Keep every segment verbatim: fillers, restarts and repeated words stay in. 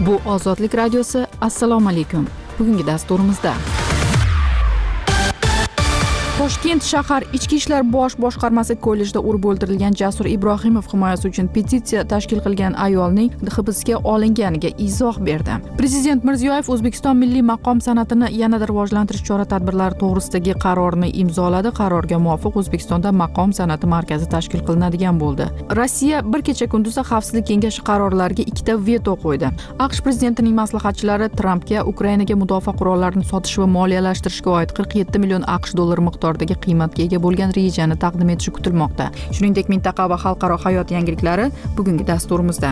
Bu Ozodlik radiosi. Assalomu alaykum. Bugungi dasturimizda Toshkent shahar Ichki ishlar bosh boshqarmasi kollejida urib o'ldirilgan Jasur Ibrohimov himoyasi uchun petitsiya tashkil qilgan ayolning hibsga olinganiga izoh berdi. Prezident Mirziyoyev O'zbekiston milliy maqom san'atini yanada rivojlantirish chora-tadbirlari to'g'risidagi qarorni imzoladi. Qarorga muvofiq O'zbekistonda maqom san'ati markazi tashkil qilinadigan bo'ldi. Rossiya bir kecha kunduzi Xavfsizlik kengashi qarorlariga ikkita veto qo'ydi. AQSh prezidentining maslahatchilari Trampga Ukrainaga mudofaa qurollarini sotish va moliyalashtirishga oid qirq yetti million AQSh dollari miqdoridagi qiymatga ega bo'lgan rejani taqdim etishi kutilmoqda. Shuningdek, mintaqa va xalqaro hayot yangiliklari bugungi dasturimizda.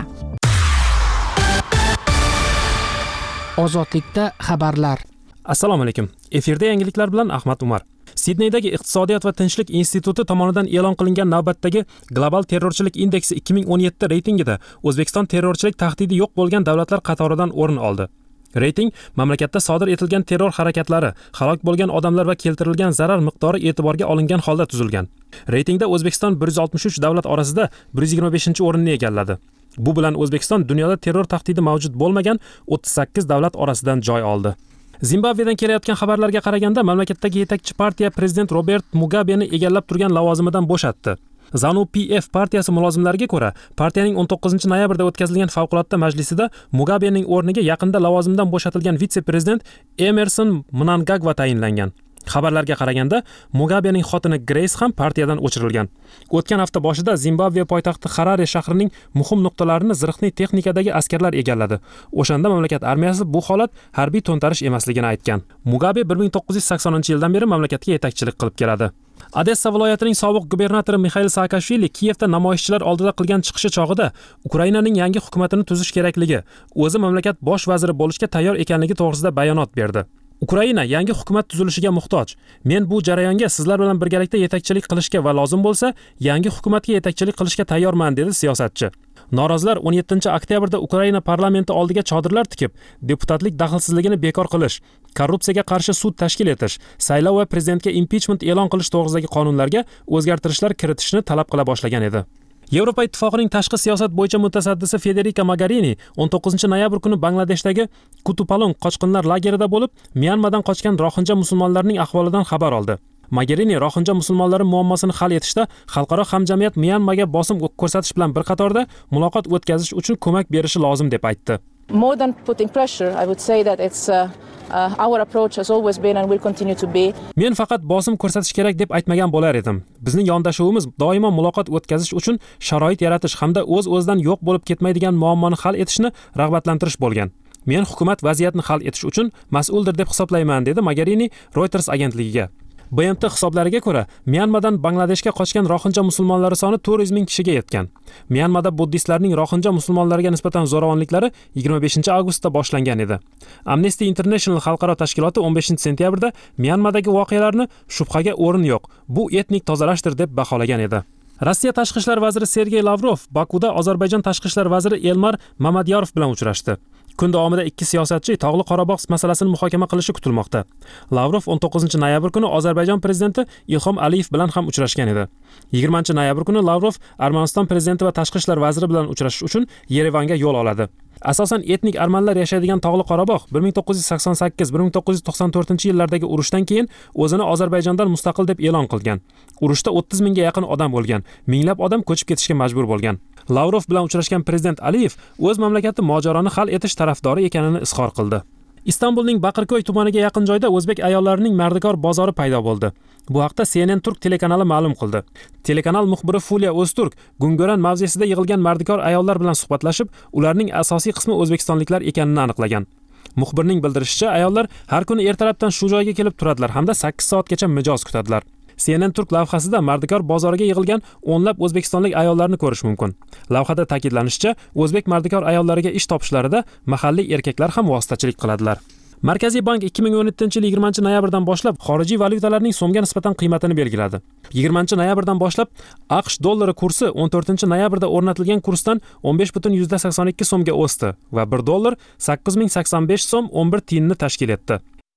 Ozodlikda xabarlar. Assalomu alaykum. Efirda yangiliklar bilan Ahmad Umar. Sidneydagi Iqtisodiyot va tinchlik instituti tomonidan e'lon qilingan navbatdagi Global terrorchilik indeksi ikki ming o'n yetti reytingida O'zbekiston terrorchilik tahdidi yo'q bo'lgan davlatlar qatoridan o'rin oldi. Reyting mamlakatda sodir etilgan terror harakatlari, halok bo'lgan odamlar va keltirilgan zarar miqdori e'tiborga olingan holda tuzilgan. Reytingda O'zbekiston bir yuz oltmish uch davlat orasida bir yuz yigirma beshinchi o'rinni egalladi. Bu bilan O'zbekiston dunyoda terror tahdidi mavjud bo'lmagan o'ttiz sakkiz davlat orasidan joy oldi. Zimbabvedan kelayotgan xabarlarga qaraganda, mamlakatdagi yetakchi partiya prezident Robert Mugabeni egallab turgan lavozimidan bo'shatdi. ZANU-P F partiyasi mulozimlariga ko'ra, partiyaning o'n to'qqizinchi noyabrda o'tkazilgan favqulodda majlisida Mugabening o'rniga yaqinda lavozimdan bo'shatilgan vitse-prezident Emerson Mnangagwa tayinlangan. Xabarlarga qaraganda, Mugabening xotini Grace ham partiyadan o'chirilgan. O'tgan hafta boshida Zimbabve poytaxti Harare shahrining muhim nuqtalarini zirhli texnikadagi askarlar egalladi. O'shanda mamlakat armiyasi bu holat harbiy to'ntarish emasligini aytgan. Mugabe bir ming to'qqiz yuz saksoninchi yildan beri mamlakatga yetakchilik qilib keladi. Odessa viloyatining sobiq gubernatori Mixail Saakashvili Kiyevda namoyishchilar oldida qilgan chiqishi chog'ida Ukrainaning yangi hukumatini tuzish kerakligi, o'zi mamlakat bosh vaziri bo'lishga tayyor ekanligi to'g'risida bayonot berdi. Ukraina yangi hukumat tuzilishiga muhtoj. Men bu jarayonga sizlar bilan birgalikda yetakchilik qilishga va lozim bo'lsa, yangi hukumatga yetakchilik qilishga tayyorman, dedi siyosatchi. Norozilar o'n yettinchi oktyabrda Ukraina parlamenti oldiga chodirlar tikib, deputatlik daxlsizligini bekor qilish, korrupsiyaga qarshi sud tashkil etish, saylov va prezidentga impichment e'lon qilish to'g'risidagi qonunlarga o'zgartirishlar kiritishni talab qila boshlagan edi. Yevropa Ittifoqining tashqi siyosat bo'yicha mutasaddisi Federica Mogherini o'n to'qqizinchi noyabr kuni Bangladeshdagi Kutupalong qochqinlar lagerida bo'lib, Myanmadan qochgan rohinja musulmonlarning ahvolidan xabar oldi. Mogherini rohinja musulmonlari muammosini hal etishda xalqaro hamjamiyat Myanmaga bosim ko'rsatish bilan bir qatorda muloqot o'tkazish uchun ko'mak berishi lozim deb aytdi. More than putting pressure, I would say that it's uh, uh, our approach has always been and will continue to be. Men faqat bosim ko'rsatish kerak deb aytmagan bo'lar edim. Bizning yondashuvimiz doimo muloqot o'tkazish uchun sharoit yaratish hamda o'z-o'zidan yo'q bo'lib ketmaydigan muammoni hal etishni rag'batlantirish bo'lgan. Men hukumat vaziyatni hal etish uchun mas'uldir deb hisoblayman, dedi Mogherini Reuters agentligiga. B M T hisoblariga ko'ra, Myanmadan Bangladeshga qochgan rohinja musulmonlari soni to'rt yuz ming kishiga yetgan. Myanmada buddistlarning rohinja musulmonlariga nisbatan zo'ravonliklari yigirma beshinchi avgustda boshlangan edi. Amnesty International xalqaro tashkiloti o'n beshinchi sentyabrda Myanmadagi voqealarni shubhaga o'rin yo'q, bu etnik tozalashdir deb baholagan edi. Rossiya tashqi ishlar vaziri Sergey Lavrov Bakuda Ozarbayjon tashqi ishlar vaziri Elmar Mamadyorov bilan uchrashdi. Kun davomida ikki siyosatchi Tog'li Qorabog' masalasini muhokama qilishi kutilmoqda. Lavrov o'n to'qqizinchi noyabr kuni Ozarbayjon prezidenti Ilhom Aliyev bilan ham uchrashgan edi. yigirmanchi noyabr kuni Lavrov Armaniston prezidenti va tashqi ishlar vaziri bilan uchrashish uchun Yerevanga yo'l oladi. Asosan etnik armanlar yashaydigan Tog'li Qorabog' bir ming to'qqiz yuz sakson sakkiz bir ming to'qqiz yuz to'qson to'rtinchi yillardagi urushdan keyin o'zini Ozarbayjondan mustaqil deb e'lon qilgan. Urushda o'ttiz mingga yaqin odam bo'lgan, minglab odam ko'chib ketishga majbur bo'lgan. Lavrov bilan uchrashgan prezident Aliyev o'z mamlakati mojaroni hal etish tarafdori ekanini izhor qildi. Istanbulning Baqirko'y tumaniga yaqin joyda o'zbek ayollarining mardikor bozori paydo bo'ldi. Bu haqda C N N Turk telekanali ma'lum qildi. Telekanal muxbiri Fulya O'zturk Gungoran mavzesida yig'ilgan mardikor ayollar bilan suhbatlashib, ularning asosiy qismi o'zbekistonliklar ekanini aniqlagan. Muxbirning bildirishicha, ayollar har kuni ertalabdan shu joyga kelib turadilar hamda sakkiz soatgacha mijoz kutadilar. C N N Turk lavhasida mardikor bozoriga yig'ilgan o'nlab o'zbekistonlik ayollarni ko'rish mumkin. Lavhada ta'kidlanishicha, o'zbek mardikor ayollariga ish topishlarida mahalliy erkaklar ham vositachilik qiladilar. Markaziy bank ikki ming o'n yettinchi yil yigirmanchi noyabrdan boshlab xorijiy valyutalarning so'mga nisbatan qiymatini belgiladi. yigirmanchi noyabrdan boshlab AQSh dollari kursi o'n to'rtinchi noyabrda o'rnatilgan kursdan o'n besh butun sakson ikki so'mga o'sdi va bir dollar sakkiz ming sakson besh so'm o'n bir tiyinni tashkil etdi.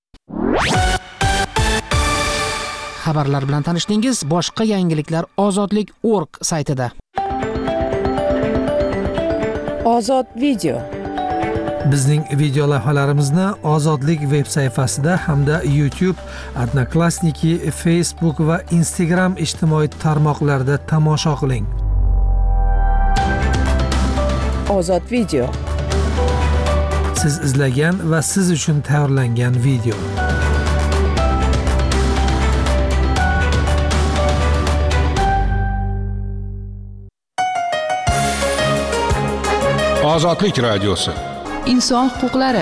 Xabarlar bilan tanishdingiz. Boshqa yangiliklar ozodlik nokta org saytida. Ozod video. Bizning video lavhalarimizni Ozodlik veb sayfasida hamda YouTube, Odnoklassniki, Facebook va Instagram ijtimoiy tarmoqlarida tomosha qiling. Ozod video. Siz izlagan va siz uchun tayyorlangan video. Ozodlik radiosi. Inson huquqlari.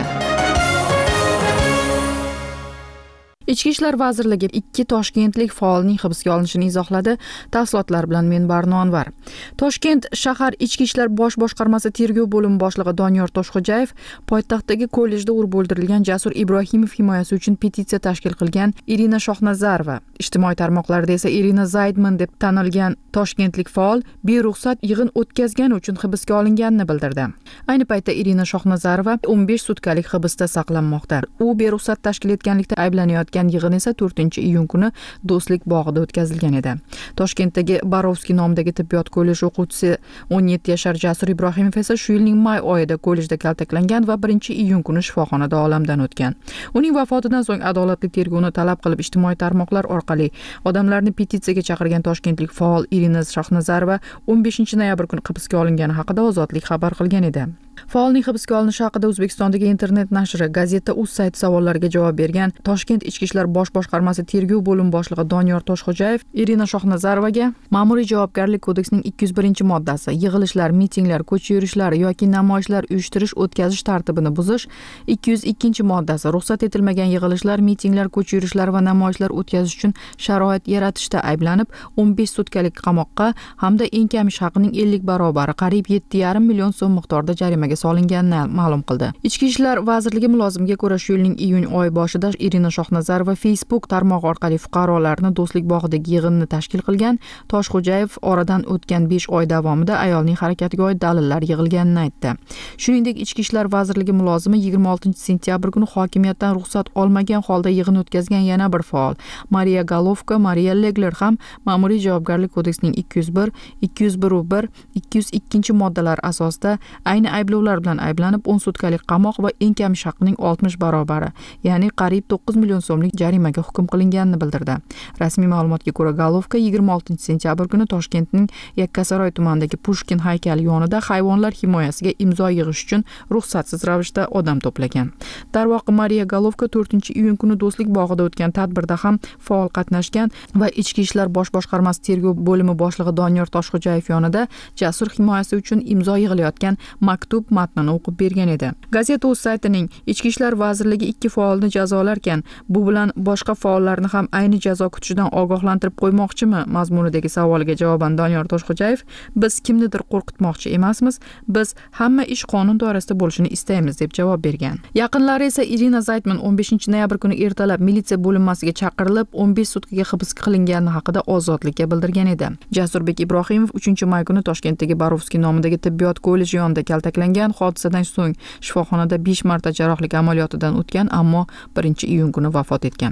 Ichki ishlar vazirligi ikki toshkentlik faolning hibsga olinishini izohladi. Tafsilotlar bilan men Barno Anvar. Toshkent shahar ichki ishlar bosh boshqarmasi tergov bo'limi boshlig'i Doniyor Toshxo'jayev poytaxtdagi kollejda urib o'ldirilgan Jasur Ibrohimov himoyasi uchun petitsiya tashkil qilgan Irina Shohnazarova, ijtimoiy tarmoqlarda esa Irina Zaydman deb tanilgan toshkentlik faol beruxsat yig'in o'tkazgani uchun hibsga olinganini bildirdi. Ayni paytda Irina Shohnazarova o'n besh sutkalik hibsda saqlanmoqda. U beruxsat tashkil etganlikda ayblanayotgan yig'in esa to'rtinchi iyun kuni Do'stlik bog'ida o'tkazilgan edi. Toshkentdagi Barovskiy nomidagi tibbiyot kolleji o'quvchisi o'n yetti yashar Jasur Ibrohimov esa shu yilning may oyida kollejda kaltaklangan va birinchi iyun kuni shifoxonada olamdan o'tgan. Uning vafotidan so'ng adolatli tergovni talab qilib ijtimoiy tarmoqlar orqali odamlarni petitsiyaga chaqirgan toshkentlik faol Irina Shohnazarova o'n beshinchi noyabr kuni hibsga olingani haqida Ozodlik xabar qilgan edi. Faolning hibsga olinishi haqida O'zbekistondagi internet nashri Gazeta uz sayti savollariga javob bergan Toshkent ichki ishlar bosh boshqarmasi tergov bo'limi boshlig'i Doniyor Toshxo'jayev Irina Shohnazarovaga ma'muriy javobgarlik kodeksining ikki yuz birinchi moddasi yig'ilishlar, mitinglar, ko'cha yurishlar yoki namoyishlar uyushtirish, o'tkazish tartibini buzish, ikki yuz ikkinchi moddasi ruxsat etilmagan yig'ilishlar, mitinglar, ko'cha yurishlar va namoyishlar o'tkazish uchun sharoit yaratishda ayblanib o'n besh sutkalik qamoqqa hamda eng kam ish haqining ellik barobari qariyb yetti yarim million so'm miqdorida jarimaga solinganini ma'lum qildi. Ichki ishlar vazirligi mulozimiga ko'ra shu yilning iyun oyi boshida Irina Shohnazarova Facebook tarmog'i orqali fuqarolarni Do'stlik bog'idagi yig'inni tashkil qilgan. Toshxo'jayev oradan o'tgan besh oy davomida ayolning harakatiga oid dalillar yig'ilganini aytdi. Shuningdek, Ichki ishlar vazirligi mulozimi yigirma oltinchi sentyabr kuni hokimiyatdan ruxsat olmagan holda yig'in o'tkazgan yana bir faol Mariya Galovka, Mariya Legler ham ma'muriy javobgarlik kodeksining ikki yuz bir, ikki yuz bir bir, ikki yuz ikkinchi moddalar asosida ayni ayblovlar bilan ayblanib o'n sutkalik qamoq va eng kam ish haqining oltmish barobari, ya'ni qariyb to'qqiz million so'mlik jarimaga hukm qilinganini bildirdi. Rasmiy ma'lumotga ko'ra Galovka yigirma oltinchi sentyabr kuni Toshkentning Yakkasaroy tumanidagi Pushkin haykali yonida hayvonlar himoyasiga imzo yig'ish uchun ruxsatsiz ravishda odam to'plagan. Darvoqe Mariya Galovka to'rtinchi iyun kuni Do'stlik bog'ida o'tgan tadbirda ham faol qatnashgan va Ichki ishlar bosh boshqarmasi tergov bo'limi boshlig'i Doniyor Toshxo'jayev yonida Jasur himoyasi uchun imzo yig'ilayotgan maktub matnini o'qib bergan edi. Gazeta o'z saytining Ichki ishlar vazirligi ikki faolni jazolarkan, bu bilan boshqa faollarni ham ayni jazo kutishidan ogohlantirib qo'ymoqchimi mazmunidagi savoliga javoban Doniyor Toshxo'jayev biz kimnidir qo'rqitmoqchi emasmiz, biz hamma ish qonun doirasida bo'lishini istaymiz deb javob bergan. Yaqinlari esa Irina Zaydman o'n beshinchi noyabr kuni ertalab militsiya bo'linmasiga chaqirilib o'n besh sutkaga hibsga qilingani haqida Ozodlikka bildirgan edi. Jasurbek Ibrohimov uchinchi may kuni Toshkentdagi Barovskiy nomidagi tibbiyot kolleji yonida kaltaklangan. Hodisadan so'ng shifoxonada besh marta jarrohlik amaliyotidan o'tgan, ammo birinchi iyun kuni vafot etgan.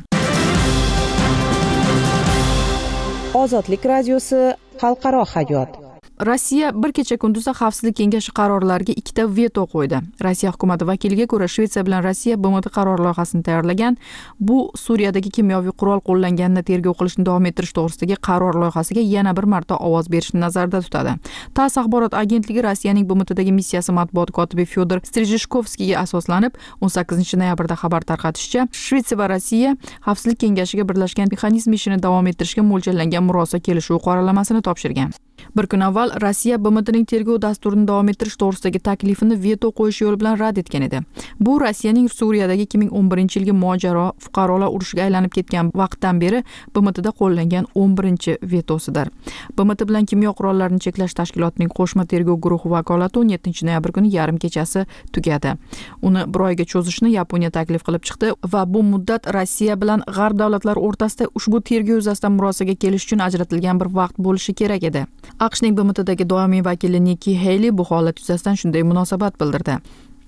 Ozodlik radiosi xalqaro hayot. Rossiya bir kecha kunduzi Xavfsizlik kengashi qarorlariga ikkita veto qo'ydi. Rossiya hukumati vakiliga ko'ra Shvetsiya bilan Rossiya B M T qaror loyihasini tayyorlagan. Bu Suriyadagi kimyoviy qurol qo'llanganini tergov qilishni davom ettirish to'g'risidagi qaror loyihasiga yana bir marta ovoz berishni nazarda tutadi. TASS axborot agentligi Rossiyaning B M Tdagi missiyasi matbuot kotibi Fyodor Strijishkovskiyga asoslanib o'n sakkizinchi noyabrda xabar tarqatishicha, Shvetsiya va Rossiya Xavfsizlik kengashiga birlashgan mexanizm ishini davom ettirishga mo'ljallangan murosa kelishuv qoralamasini topshirgan. Bir kun avval Rossiya B M Tning tergov dasturini davom ettirish to'g'risidagi taklifini veto qo'yish yo'li bilan rad etgan edi. Bu Rossiyaning Suriyadagi ikki ming o'n birinchi yilgi mojaro fuqarolar urushiga aylanib ketgan vaqtdan beri B M Tda qo'llangan o'n birinchi vetosidir. B M T bilan kimyo qurollarini cheklash tashkilotining qo'shma tergov guruhi vakolati o'n yettinchi noyabr kuni yarim kechasi tugadi. Uni bir oyga cho'zishni Yaponiya taklif qilib chiqdi va bu muddat Rossiya bilan G'arb davlatlari o'rtasida ushbu tergov yuzasidan murosaga kelish uchun ajratilgan bir vaqt bo'lishi kerak edi. AQShning B M Tdagi doimiy vakili Nikki Haley bu holat yuzasidan shunday munosabat bildirdi.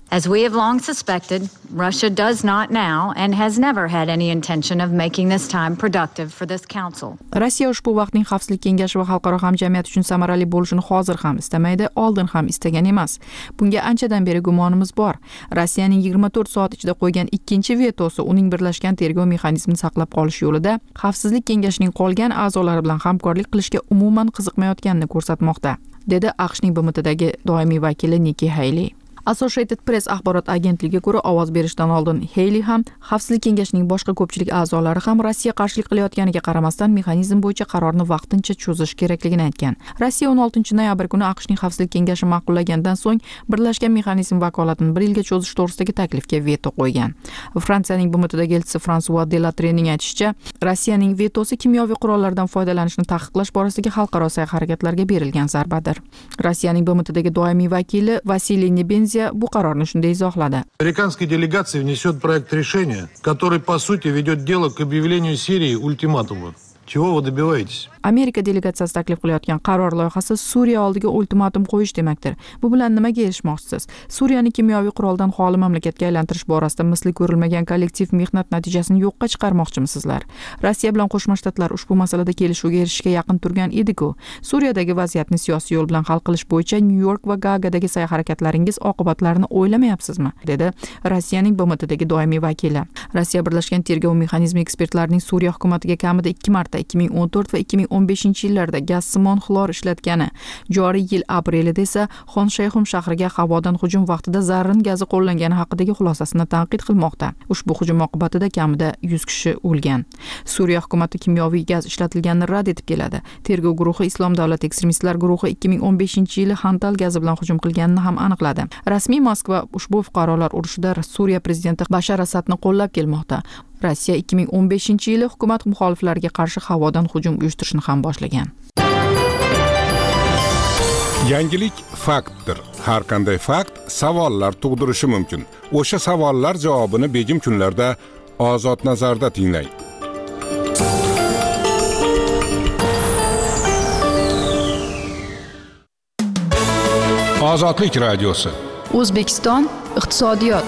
As we have long suspected, Russia does not now and has never had any intention of making this time productive for this council. Rossiya ushbu vaqtning Xavfsizlik kengashi va xalqaro hamjamiyat uchun samarali bo'lishini hozir ham istamaydi, oldin ham istagan emas. Bunga anchadan beri gumonimiz bor. Rossiyaning yigirma to'rt soat ichida qo'ygan ikkinchi vetosi uning birlashgan tergov mexanizmini saqlab qolish yo'lida Xavfsizlik kengashining qolgan a'zolari bilan hamkorlik qilishga umuman qiziqmayotganini ko'rsatmoqda, dedi AQShning B M Tdagi doimiy vakili Nikki Haley. Associated Press axborot agentligiga ko'ra, ovoz berishdan oldin Haley ham, Xavfsizlik kengashining boshqa ko'pchilik a'zolari ham Rossiya qarshilik qilayotganiga qaramasdan mexanizm bo'yicha qarorni vaqtincha cho'zish kerakligini aytgan. Rossiya o'n oltinchi noyabr kuni AQShning Xavfsizlik kengashi ma'qullagandan so'ng birlashgan mexanizm vakolatini bir yilga cho'zish to'g'risidagi taklifga veto qo'ygan. Fransiyaning B M Tdagi elchisi François Delatrening aytishicha, Rossiyaning vetosi kimyoviy qurollardan foydalanishni taqiqlash borasidagi xalqaro sa'y-harakatlarga berilgan zarbadir. Rossiyaning B M Tdagi doimiy vakili Vasiliy Nebenzi bu qarorni shunday izohladi. Американская делегация внесет проект решения, который по сути ведет дело к объявлению Сирии ультиматума. Чего вы добиваетесь? Amerika delegatsiyasi taklif qilayotgan qaror loyihasi Suriya oldiga ultimatum qo'yish demakdir. Bu bilan nimaga erishmoqchisiz? Suriyani kimyoviy quroldan xoli mamlakatga aylantirish borasida misli ko'rilmagan kollektiv mehnat natijasini yo'qqa chiqarmoqchimisizlar? Rossiya bilan Qo'shma Shtatlar ushbu masalada kelishuvga erishishga yaqin turgan edi-ku. Suriyadagi vaziyatni siyosiy yo'l bilan hal qilish bo'yicha New York va Gaagadagi sa'y-harakatlaringiz oqibatlarini o'ylamayapsizmi? dedi Rossiyaning B M Tdagi doimiy vakili. Rossiya birlashgan tergov mexanizmi ekspertlarining Suriya hukumatiga kamida ikki marta ikki ming o'n to'rt va ikki ming o'n beshinchi yillarda gaz-simon xlor ishlatgani, joriy yil aprelida esa Xon Shayxum shahriga havodan hujum vaqtida zarrin gazi qo'llangani haqidagi xulosasini tanqid qilmoqda. Ushbu hujum oqibatida kamida yuz kishi o'lgan. Suriya hukumati kimyoviy gaz ishlatilganini rad etib keladi. Tergov guruhi Islom davlat ekstremistlar guruhi ikki ming o'n beshinchi yili Xantal gazi bilan hujum qilganini ham aniqladi. Rasmiy Moskva ushbu fuqarolar urushida Suriya prezidenti Bashar Asadni qo'llab kelmoqda. Rossiya ikki ming o'n beshinchi yili hukumat muxoliflariga qarshi havodan hujum uyushtirishni ham boshlagan. Yangilik faktdir. Har qanday fakt savollar tug'dirishi mumkin. O'sha savollar javobini begim kunlarda Ozod nazarda tinglang. Ozodlik radiosi. O'zbekiston iqtisodiyot.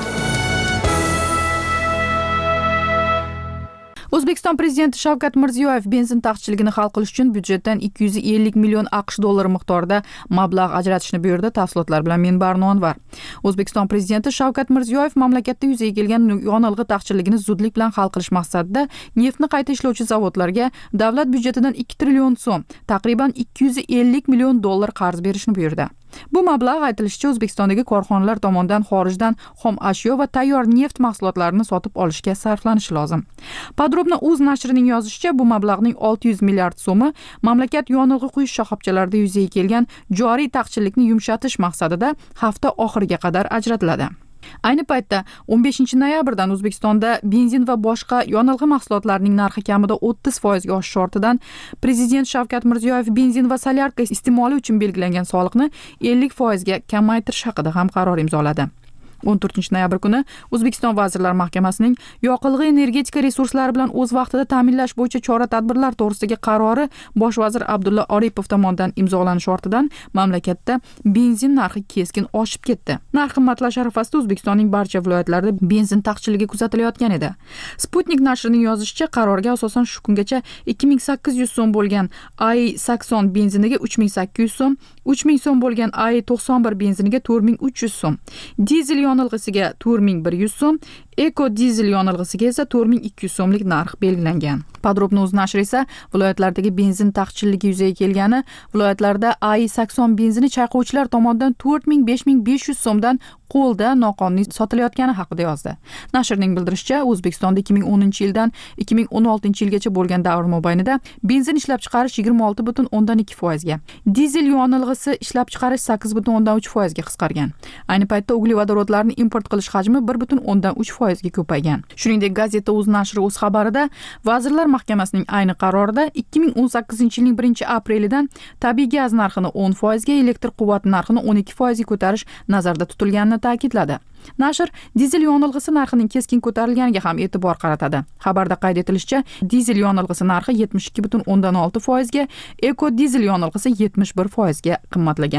O'zbekiston prezidenti Shavkat Mirziyoyev benzin taqchilligini hal qilish uchun byudjetdan ikki yuz ellik million AQSh dollari miqdorida mablag' ajratishni buyurdi. Tafsilotlar bilan men Barno Anvar. O'zbekiston prezidenti Shavkat Mirziyoyev mamlakatda yuzaga kelgan yonilg'i taqchilligini zudlik bilan hal qilish maqsadida neftni qayta ishlovchi zavodlarga davlat byudjetidan ikki trillion so'm, taqriban ikki yuz ellik million dollar qarz berishni buyurdi. Bu mablag' aytilishicha O'zbekistondagi korxonalar tomonidan xorijdan xom ashyo va tayyor neft mahsulotlarini sotib olishga sarflanishi lozim. Podrobno Uz nashrining yozishicha, bu mablag'ning olti yuz milliard so'mi mamlakat yonilg'i quyish shoxobchalarida yuzaga kelgan joriy taqchillikni yumshatish maqsadida hafta oxiriga qadar ajratiladi. Ayni paytda o'n beshinchi noyabrdan O'zbekistonda benzin va boshqa yonilg'i mahsulotlarining narxi kamida o'ttiz foizga oshishi ortidan Prezident Shavkat Mirziyoyev benzin va solyarka iste'moli uchun belgilangan soliqni ellik foizga kamaytirish haqida ham qaror imzoladi. o'n to'rtinchi noyabr kuni O'zbekiston Vazirlar Mahkamasining yoqilg'i energetika resurslari bilan o'z vaqtida ta'minlash bo'yicha chora-tadbirlar to'g'risidagi qarori Bosh vazir Abdulla Oripov tomonidan imzolanishi ortidan mamlakatda benzin narxi keskin oshib ketdi. Narx qimmatlash arafasida O'zbekistonning barcha viloyatlarida benzin taqchilligi kuzatilayotgan edi. Sputnik nashrining yozishicha, qarorga asosan shu kungacha ikki ming sakkiz yuz so'm bo'lgan A I sakson benziniga uch ming sakkiz yuz so'm, uch ming so'm bo'lgan A I to'qson bir benziniga to'rt ming uch yuz so'm, dizel yonilg'isiga to'rt ming bir yuz so'm, eko dizel yonilg'isiga esa to'rt ming ikki yuz so'mlik narx belgilangan. Podrobno Uz nashri esa viloyatlardagi benzin taqchilligi yuzaga kelgani, viloyatlarda A I sakson benzini chayqovchilar tomonidan to'rt ming besh ming besh yuz so'mdan qo'lda noqonuniy sotilayotgani haqida yozdi. Nashrning bildirishicha, O'zbekistonda ikki ming o'ninchi yildan ikki ming o'n oltinchi yilgacha bo'lgan davr mobaynida benzin ishlab chiqarish yigirma olti butun o'ndan ikki foizga, dizel yonilg'isi ishlab chiqarish sakkiz butun o'ndan uch foizga qisqargan. Ayni paytda uglevodorodlarni import qilish hajmi bir butun o'ndan uch foizga ko'paygan. Shuningdek, gazeta Uz nashri o'z xabarida Vazirlar Mahkamasining ayni qarorida ikki ming o'n sakkizinchi yilning birinchi aprelidan tabiiy gaz narxini o'n foizga, elektr quvvati narxini o'n ikki foizga ko'tarish nazarda tutilganini ta'kidladi. Nashr dizel yonilg'isi narxining keskin ko'tarilganiga ham e'tibor qaratadi. Xabarda qayd etilishicha, dizel yonilg'isi narxi yetmish ikki butun o'ndan olti foizga, eko dizel yonilg'isi yetmish bir foizga qimmatlagan.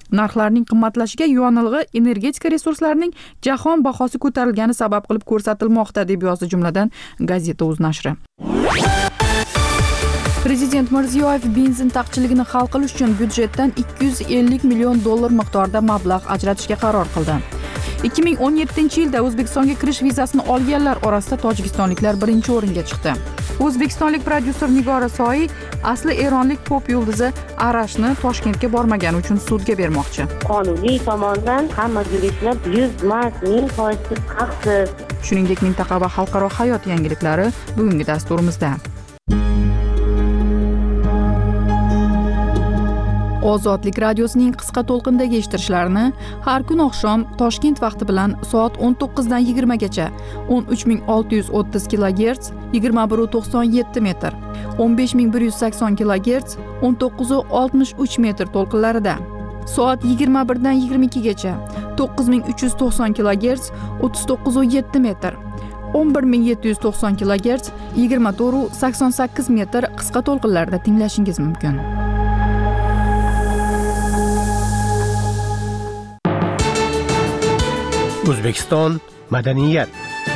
Narxlarning qimmatlashiga yonilg'i energetika resurslarining jahon bahosi ko'tarilgani sabab qilib ko'rsatilmoqda, deb yozdi jumladan Gazeta.uz nashri. Prezident Mirziyoyev benzin taqchiligini hal qilish uchun byudjetdan ikki yuz ellik million dollar miqdorida mablag' ajratishga qaror qildi. ikki ming o'n yettinchi yilda O'zbekistonga kirish vizasini olganlar orasida tojikistonliklar birinchi o'ringa chiqdi. O'zbekistonlik prodyuser Nigora Soyi asli eronlik pop yulduzi Arashni Toshkentga bormagani uchun sudga bermoqchi. Qonuniy tomondan hamma yuristlar yuz ming ming foizsiz haqsiz. Shuningdek, mintaqa va xalqaro hayot yangiliklari bugungi dasturimizda. Ozodlik radiosining qisqa to'lqindagi eshittirishlarini har kun oqshom Toshkent vaqti bilan soat o'n to'qqizdan yigirmagacha o'n uch ming olti yuz o'ttiz kilogerts yigirma bir nuqta to'qson yetti metr, o'n besh ming bir yuz sakson kilogerts o'n to'qqiz nuqta oltmish uch metr to'lqinlarida, soat yigirma birdan yigirma ikkigacha to'qqiz ming uch yuz to'qson kilogerts o'ttiz to'qqiz nuqta yetti metr, o'n bir ming yetti yuz to'qson kilogerts yigirma to'rt nuqta sakson sakkiz metr qisqa to'lqinlarda tinglashingiz mumkin. O'zbekiston madaniyat.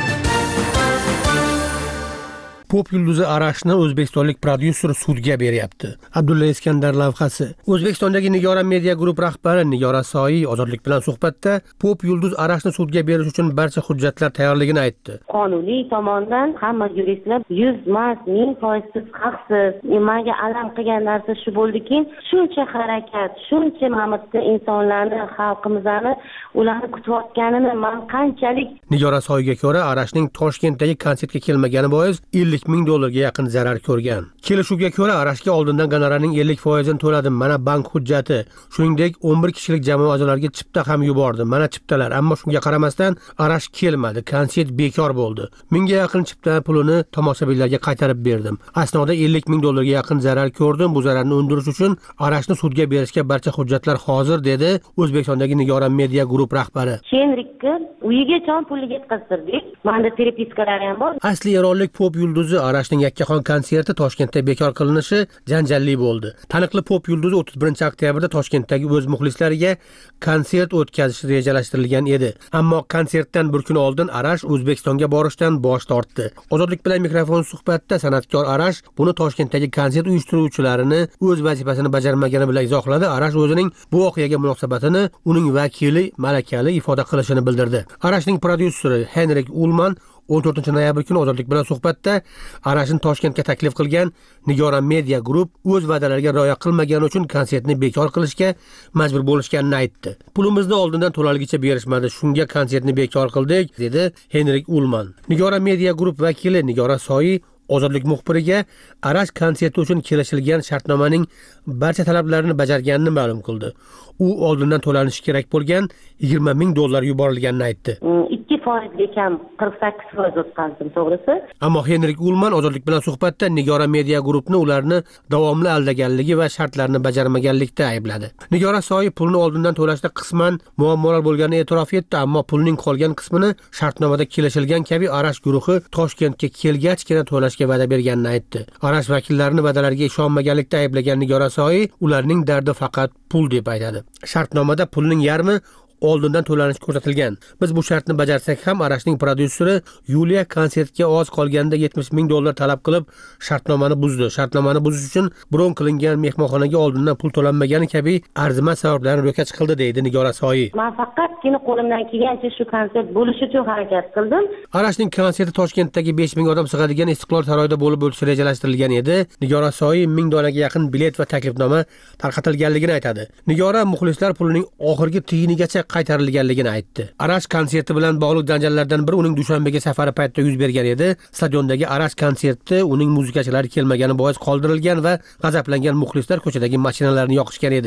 Pop yulduzi Arashni o'zbekistonlik prodyuser sudga beryapti. Abdulla Iskandar lavhasi. O'zbekistondagi Nigora Media Group rahbari Nigora Soyi Ozodlik bilan suhbatda pop yulduz Arashni sudga berish uchun barcha hujjatlar tayyorligini aytdi. Qonuniy tomondan hamma yuristlar yuz ming ming foizsiz haqsiz. Nimaga alam qilgan narsa shu bo'ldiki, shuncha harakat, shuncha mamlakat insonlarni, xalqimizni ularni kutayotganini men qanchalik. Nigora Soyiga ko'ra, Arashning Toshkentdagi konsertga kelmagani bois ellik ming dollarga yaqin zarar ko'rgan. Kelishuvga ko'ra Arashga oldindan gonorarning ellik foizini to'ladim. Mana bank hujjati. Shuningdek, o'n bir kishilik jamoa a'zolariga chipta ham yubordim. Mana chiptalar. Ammo shunga qaramasdan Arash kelmadi. Konsert bekor bo'ldi. Mingga yaqin chipta pulini tomoshabinlarga qaytarib berdim. Asnoda ellik ming dollarga yaqin zarar ko'rdim. Bu zararni undirish uchun Arashni sudga berishga barcha hujjatlar hozir, dedi O'zbekistondagi Nigora Media Group rahbari. Henrikka uyiga jon puliga yetkazdirdik. Menda terapistkalar ham bor. Asli eronlik pop yulduzi Arashning yakkaxon konserti Toshkentda bekor qilinishi janjalli bo'ldi. Taniqli pop yulduzi o'ttiz birinchi oktyabrda Toshkentdagi o'z muxlislariga konsert o'tkazish rejalashtirilgan edi. Ammo konsertdan bir kun oldin Arash O'zbekistonga borishdan bosh tortdi. Ozodlik bilan mikrofon suhbatda san'atkor Arash buni Toshkentdagi konsert uyushtiruvchilarini o'z vazifasini bajarmagani bilan izohladi. Arash o'zining bu voqeaga munosabatini uning vakili malakali ifoda qilishini bildirdi. Arashning prodyuseri Henrik Ulman o'n to'rtinchi noyabr kuni Ozodlik bilan suhbatda Arashni Toshkentga taklif qilgan Nigora Media Group o'z va'dalariga rioya qilmagani uchun konsertni bekor qilishga majbur bo'lishganini aytdi. Pulimizni oldindan to'laligicha berishmadi, shunga konsertni bekor qildik, dedi Henrik Ulman. Nigora Media Group vakili Nigora Soyi Ozodlik muxbiriga Arash konserti uchun kelishilgan shartnomaning barcha talablarini bajarganini ma'lum qildi. U oldindan to'lanishi kerak bo'lgan yigirma ming dollar yuborilganini aytdi. ikki foizga kam qirq sakkiz foiz o'tkazdim, to'g'risi. Ammo Henrik Ulman Ozodlik bilan suhbatda Nigora Media Groupni ularni davomli aldaganligi va shartlarni bajarmaganlikda aybladi. Nigora Soyi pulni oldindan to'lashda qisman muammolar bo'lganini e'tirof etdi, ammo pulning qolgan qismini shartnomada kelishilgan kabi Arash guruhi Toshkentga kelgachgina to'lashga va'da berganini aytdi. Arash vakillarini va'dalariga ishonmaganlikda ayblagan Nigora Soyi ularning dardi faqat pul deb aytadi. Shartnomada pulning yarmi oldindan to'lanishi ko'rsatilgan. Biz bu shartni bajarsak ham Arashning prodyuseri Yuliya konsertga oz qolganda yetmish ming dollar talab qilib shartnomani buzdi. Shartnomani buzish uchun bron qilingan mehmonxonaga oldindan pul to'lanmagani kabi arzimas sabablarni ro'kach qildi, deydi Nigora Soyi. Men faqatgina qo'limdan kelgancha shu konsert bo'lishi uchun harakat qildim. Arashning konserti Toshkentdagi besh ming odam sig'adigan Istiqlol saroyida bo'lib o'tishi rejalashtirilgan edi. Nigora Soyi ming donaga yaqin bilet va taklifnoma tarqatilganligini aytadi. Nigora muxlislar pulining oxirgi tiyinigacha qaytarilganligini aytdi. Arash konserti bilan bog'liq janjallardan biri uning Dushanbega safari paytida yuz bergan edi. Stadiondagi Arash konserti uning muzikachilari kelmagani bois qoldirilgan va g'azablangan muxlislar ko'chadagi mashinalarni yoqishgan edi.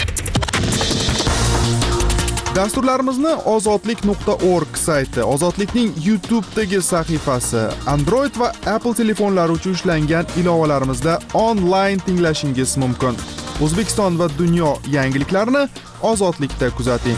Dasturlarimizni ozodlik nuqta org sayti, Ozodlikning YouTube'dagi sahifasi, Android va Apple telefonlari uchun ishlangan ilovalarimizda onlayn tinglashingiz mumkin. O'zbekiston va dunyo yangiliklarini Ozodlikda kuzating.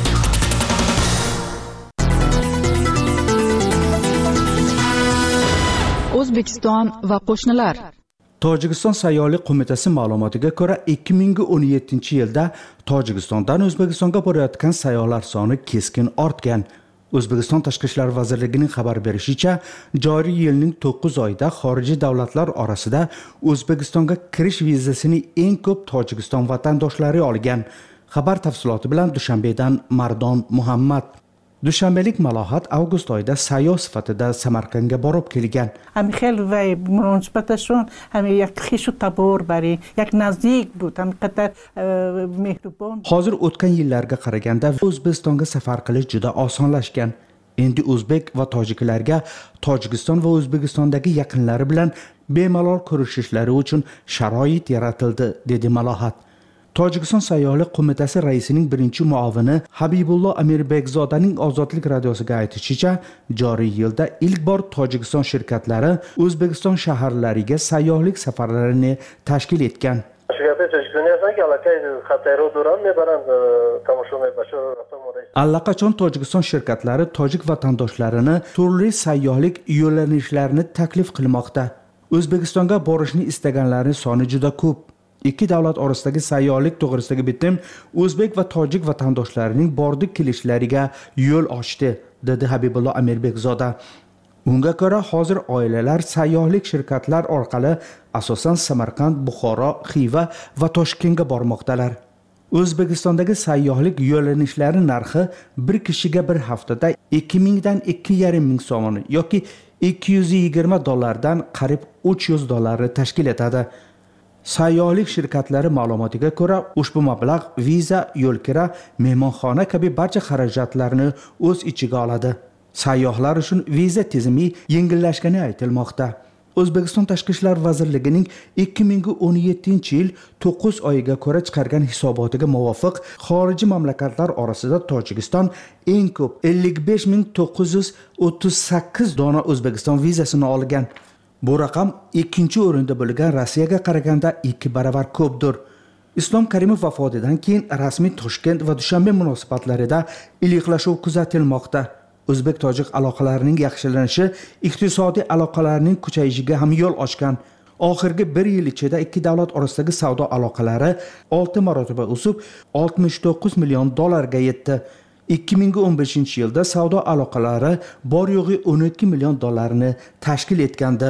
O'zbekiston va qo'shnilar. Tojikiston sayyohlik qo'mitasi ma'lumotiga ko'ra, ikki ming o'n yettinchi yilda Tojikistondan O'zbekistonga borayotgan sayyohlar soni keskin ortgan. O'zbekiston Tashqi ishlar vazirligining xabar berishicha, joriy yilning to'qqiz oyida xorijiy davlatlar orasida O'zbekistonga kirish vizasini eng ko'p Tojikiston vatandoshlari olgan. Xabar tafsiloti bilan Dushanbedan Mardon Muhammad. Dushanbelik Malohat avgust oyida sayyoh sifatida Samarqandga borib kelgan. Hami خیلی و مناسبتشون hami یک خویش و تبار برای یک نزدیک بود. hami qadar mehribon. Hozir o'tgan yillarga qaraganda O'zbekistonga safar qilish juda osonlashgan. Endi o'zbek va tojiklarga Tojikiston va O'zbekistondagi yaqinlari bilan bemalol ko'rishishlari uchun sharoit yaratildi, dedi Malohat. Tojikiston sayyohlik qo'mitasi raisining birinchi muavini Habibullo Amirbekzodaning Ozodlik radiosiga aytishicha, joriy yilda ilk bor Tojikiston shirkatlari O'zbekiston shaharlariga sayyohlik safarlarini tashkil etgan. Allaqachon Tojikiston shirkatlari tojik vatandoshlarini turli sayyohlik yo'lanishlarini taklif qilmoqda. O'zbekistonga borishni istaganlarning soni juda ko'p. Ikki davlat orasidagi sayyohlik to'g'risidagi bitim o'zbek va tojik vatandoshlarining bordik kelishlariga yo'l ochdi, dedi Habibullo Amirbekzoda. Unga ko'ra, hozir oilalar sayyohlik shirkatlar orqali asosan Samarqand, Buxoro, Xiva va Toshkentga bormoqdalar. O'zbekistondagi sayyohlik yo'lanishlari narxi bir kishiga bir haftada ikki ming dan ikki yarim ming so'm yoki ikki yuz yigirma dollardan qariyb uch yuz dollarni tashkil etadi. Sayyohlik shirkatlari ma'lumotiga ko'ra, ushbu mablag' viza, yo'lkira, mehmonxona kabi barcha xarajatlarni o'z ichiga oladi. Sayyohlar uchun viza tizimi yengillashgani aytilmoqda. O'zbekiston Tashqi ishlar vazirligining ikki ming o'n yettinchi yil to'qqiz oyiga ko'ra chiqargan hisobotiga muvofiq, xorijiy mamlakatlar orasida Tojikiston eng ko'p ellik besh ming to'qqiz yuz o'ttiz sakkiz dona O'zbekiston vizasini olgan. Bu raqam ikkinchi o'rinda bo'lgan Rossiyaga qaraganda ikki baravar ko'pdir. Islom Karimov vafotidan keyin rasmiy Toshkent va Dushanbe munosabatlarida iliqlashuv kuzatilmoqda. O'zbek-tojik aloqalarining yaxshilanishi iqtisodiy aloqalarning kuchayishiga ham yo'l ochgan. Oxirgi bir yil ichida ikki davlat orasidagi savdo aloqalari olti marotaba o'sib, oltmish to'qqiz million dollarga yetdi. ikki ming o'n beshinchi yilda savdo aloqalari bor yo'g'i o'n ikki million dollarni tashkil etgandi.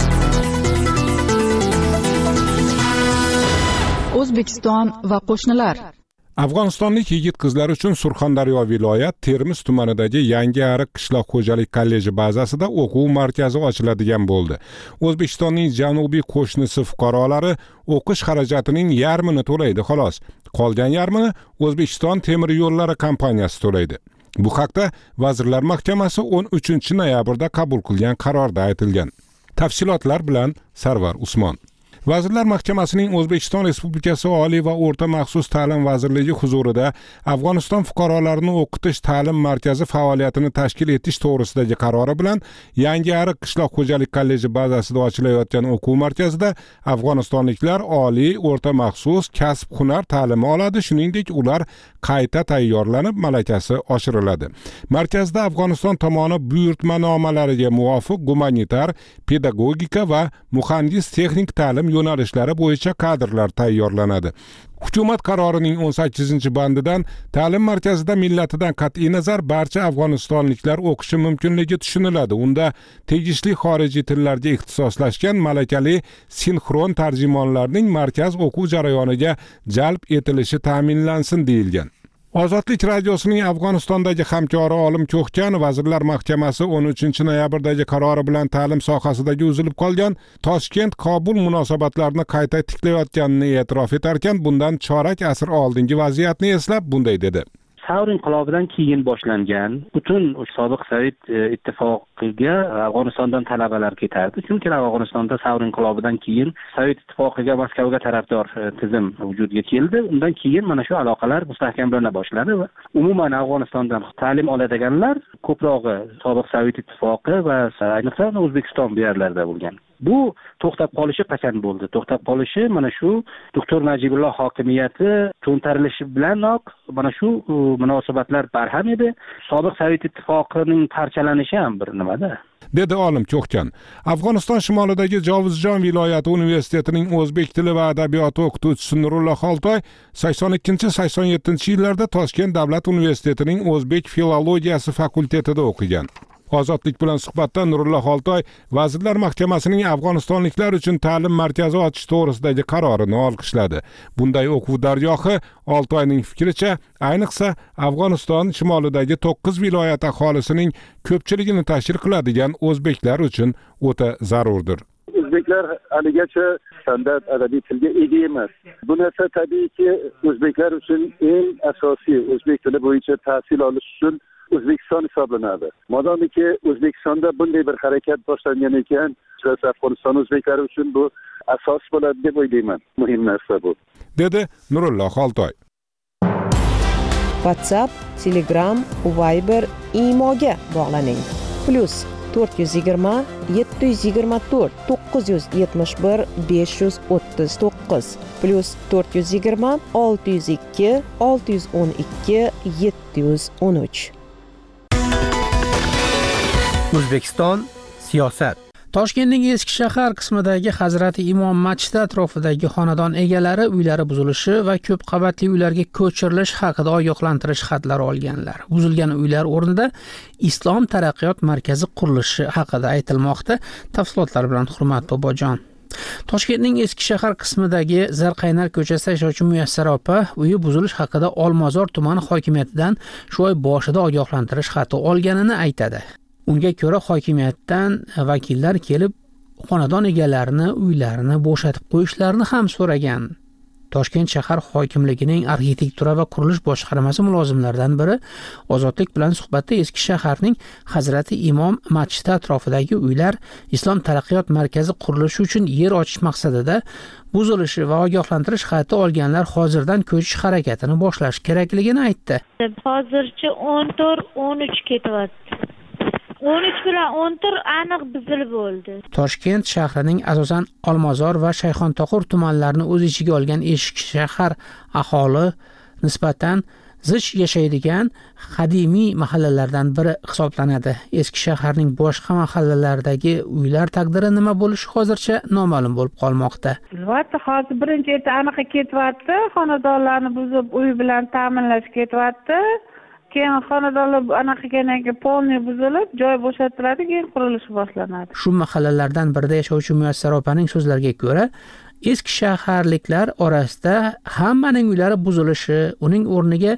O'zbekiston va qo'shnilar. Afg'onistonlik yigit-qizlar uchun Surxondaryo viloyat Termiz tumanidagi Yangi Ariq qishloq xo'jalik kolleji bazasida o'quv markazi ochiladigan bo'ldi. O'zbekistonning janubiy qo'shnisi fuqarolari o'qish xarajatining yarmini to'laydi xolos. Qolgan yarmini O'zbekiston temir yo'llari kompaniyasi to'laydi. Bu haqda Vazirlar Mahkamasi o'n uchinchi noyabrda qabul qilgan qarorda aytilgan. Tafsilotlar bilan Sarvar Usmon. Vazirlar Mahkamasining O'zbekiston Respublikasi Oliy va o'rta maxsus ta'lim vazirligi huzurida Afg'oniston fuqarolarini o'qitish ta'lim markazi faoliyatini tashkil etish to'g'risidagi qarori bilan Yangi Ariq qishloq xo'jalik kolleji bazasida ochilayotgan o'quv markazida afg'onistonliklar oliy, o'rta maxsus, kasb hunar ta'limi oladi, shuningdek ular qayta tayyorlanib malakasi oshiriladi. Markazda Afg'oniston tomoni buyurtmanomalariga muvofiq gumanitar, pedagogika va muhandis texnik ta'lim yo'nalishlari bo'yicha kadrlar tayyorlanadi. Hukumat qarorining o'n sakkizinchi bandidan ta'lim markazida millatidan qat'iy nazar barcha afg'onistonliklar o'qishi mumkinligi tushuniladi. Unda tegishli xorijiy tillarga ixtisoslashgan malakali sinxron tarjimonlarning markaz o'quv jarayoniga jalb etilishi ta'minlansin deyilgan. Ozodlik radiosining Afg'onistondagi hamkori Olim Ko'xkan Vazirlar Mahkamasi o'n uchinchi noyabrdagi qarori bilan ta'lim sohasidagi uzilib qolgan Toshkent-Kobul munosabatlarini qayta tiklayotganini e'tirof etarkan, bundan chorak asr oldingi vaziyatni eslab bunday dedi. Savr inqilobidan keyin boshlangan butun sobiq Sovet ittifoqiga Afg'onistondan talabalar ketardi. Chunki Afg'onistonda Savr inqilobidan keyin Sovet ittifoqiga Moskvaga tarafdor tizim vujudga keldi. Undan keyin mana shu aloqalar mustahkamlana boshladi va umuman Afg'onistondan ta'lim oladiganlar ko'prog'i sobiq Sovet ittifoqi va ayniqsa O'zbekiston bu yerlarda bo'lgan. Bu to'xtab qolishi qachon bo'ldi? To'xtab qolishi mana shu doktor Najibulloh hokimiyati to'ntarilishi bilanoq mana shu munosabatlar barham edi. Sobiq Sovet ittifoqining parchalanishi ham bir nimada. dedi olim Cho'xchan. Afg'oniston shimolidagi Jovizjon viloyati universitetining o'zbek tili va adabiyoti o'qituvchisi Nurullo Xoltoy sakson ikkinchi sakson yettinchi yillarda Toshkent davlat universitetining o'zbek filologiyasi fakultetida o'qigan. Ozodlik bilan suhbatda Nurullo Xoltoy Vazirlar Mahkamasining Afg'onistonliklar uchun ta'lim markazi ochish to'g'risidagi qarorini olqishladi. Bunday o'quv dargohi Xoltoyning fikricha, ayniqsa Afg'oniston shimolidagi to'qqiz viloyat aholisining ko'pchiligini tashkil qiladigan o'zbeklar uchun o'ta zarurdir. O'zbeklar haligacha standart adabiy tilga ega emas. Bu narsa tabiiyki o'zbeklar uchun eng asosiy o'zbek tili bo'yicha tahsil olish uchun O'zbekiston hisoblanadi. Modomiki O'zbekistonda bunday bir harakat boshlangan ekan, Afg'oniston o'zbeklari uchun bu asos bo'ladi deb o'ylayman. Muhim narsa bu, dedi Nurullo Xoltoy. WhatsApp, Telegram, Viber, Imoga bog'laning. Plus to'rt yuz yigirma yetti yuz yigirma to'rt to'qqiz yuz yetmish bir besh yuz o'ttiz to'qqiz plus to'rt yuz yigirma olti yuz ikki olti yuz o'n ikki yetti yuz o'n uch. O'zbekiston siyosat. Toshkentning eski shahar qismidagi Hazrati Imom masjidi atrofidagi xonadon egalari uylari buzilishi va ko'p qavatli uylarga ko'chirilish haqida ogohlantirish xatlari olganlar. Buzilgan uylar o'rnida Islom taraqqiyot markazi qurilishi haqida aytilmoqda. Tafsilotlar bilan Hurmat Bobojon. Toshkentning eski shahar qismidagi Zarqaynar ko'chasida yashovchi Muyassar opa uyi buzilish haqida Olmazor tumani hokimiyatidan shu oy boshida ogohlantirish xati olganini aytadi. Unga ko'ra hokimiyatdan vakillar kelib xonadon egalarini uylarini bo'shatib qo'yishlarini ham so'ragan. Toshkent shahar hokimligining arxitektura va qurilish boshqarmasi mulozimlaridan biri Ozodlik bilan suhbatda eski shaharning Hazrati Imom masjidi atrofidagi uylar Islom taraqqiyot markazi qurilishi uchun yer ochish maqsadida buzilishi va ogohlantirish xati olganlar hozirdan ko'chish harakatini boshlash kerakligini aytdi. Hozircha o'n to'rt o'n uch ketyapti. o'n uch bilan o'n to'rt aniq buzilib bo'ldi. Toshkent shahrining asosan Olmazor va Shayxontohur tumanlarini o'z ichiga olgan eski shahar aholi nisbatan zich yashaydigan qadimiy mahallalardan biri hisoblanadi. Eski shaharning boshqa mahallalaridagi uylar taqdiri nima bo'lishi hozircha noma'lum bo'lib qolmoqda. Albatta, hozir birinchi erta aniq ketyapti, xonadonlarni buzib uy bilan ta'minlash ketyapti. Keyin xonadonlar anaqagan polniy buzilib, joy bo'shatiladi, keyin qurilish boshlanadi. Shu mahallalardan birida yashovchi Muyassar opaning so'zlariga ko'ra, eski shaharliklar orasida hammaning uylari buzilishi, uning o'rniga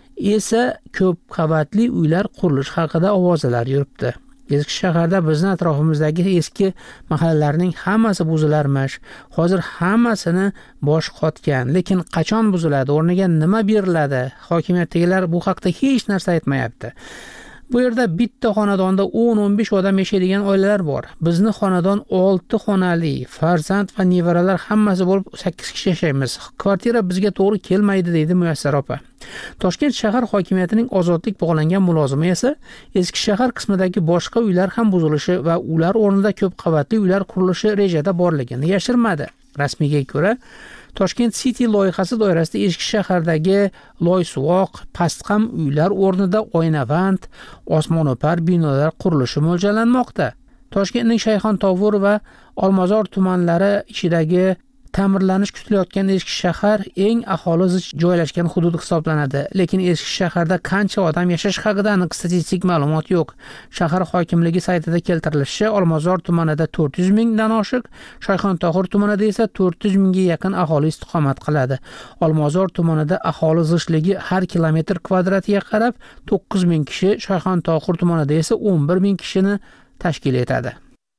esa ko'p qavatli uylar qurilish haqida ovozalar yuribdi. Eski shaharda bizning atrofimizdagi eski mahallalarning hammasi buzilarmish. Hozir hammasini bosh qotgan, lekin qachon buziladi, o'rniga nima beriladi? Hokimiyatdagilar bu haqda hech narsa aytmayapti. Bu yerda bitta xonadonda o'n o'n besh odam yashaydigan oilalar bor. Bizning xonadon olti xonali, farzand va nevaralar hammasi bo'lib sakkiz kishi yashaymiz. Kvartira bizga to'g'ri kelmaydi, deydi Muyassar opa. Toshkent shahar hokimiyatining ozodlik bog'langan mulozimi esa eski shahar qismidagi boshqa uylar ham buzilishi va ular o'rnida ko'p qavatli uylar qurilishi rejada borligini yashirmadi. Rasmiyga ko'ra, Toshkent City loyihasi doirasida eski shahardagi loysuvoq, pastqam uylar o'rnida oynavand, osmono'par binolar qurilishi mo'ljallanmoqda. Toshkentning Shayxontohur va Olmazor tumanlari ichidagi ta'mirlanish kutilayotgan eski shahar eng aholi zich joylashgan hudud hisoblanadi, lekin eski shaharda qancha odam yashash haqida aniq statistik ma'lumot yo'q. Shahar hokimligi saytida keltirilishicha, Olmazor tumanida to'rt yuz mingdan oshiq, Shayxontohur tumanida esa to'rt yuz mingga yaqin aholi istiqomat qiladi. Olmazor tumanida aholi zichligi har kilometr kvadratiga qarab to'qqiz ming kishi, Shayxontohur tumanida esa o'n bir ming kishini tashkil etadi.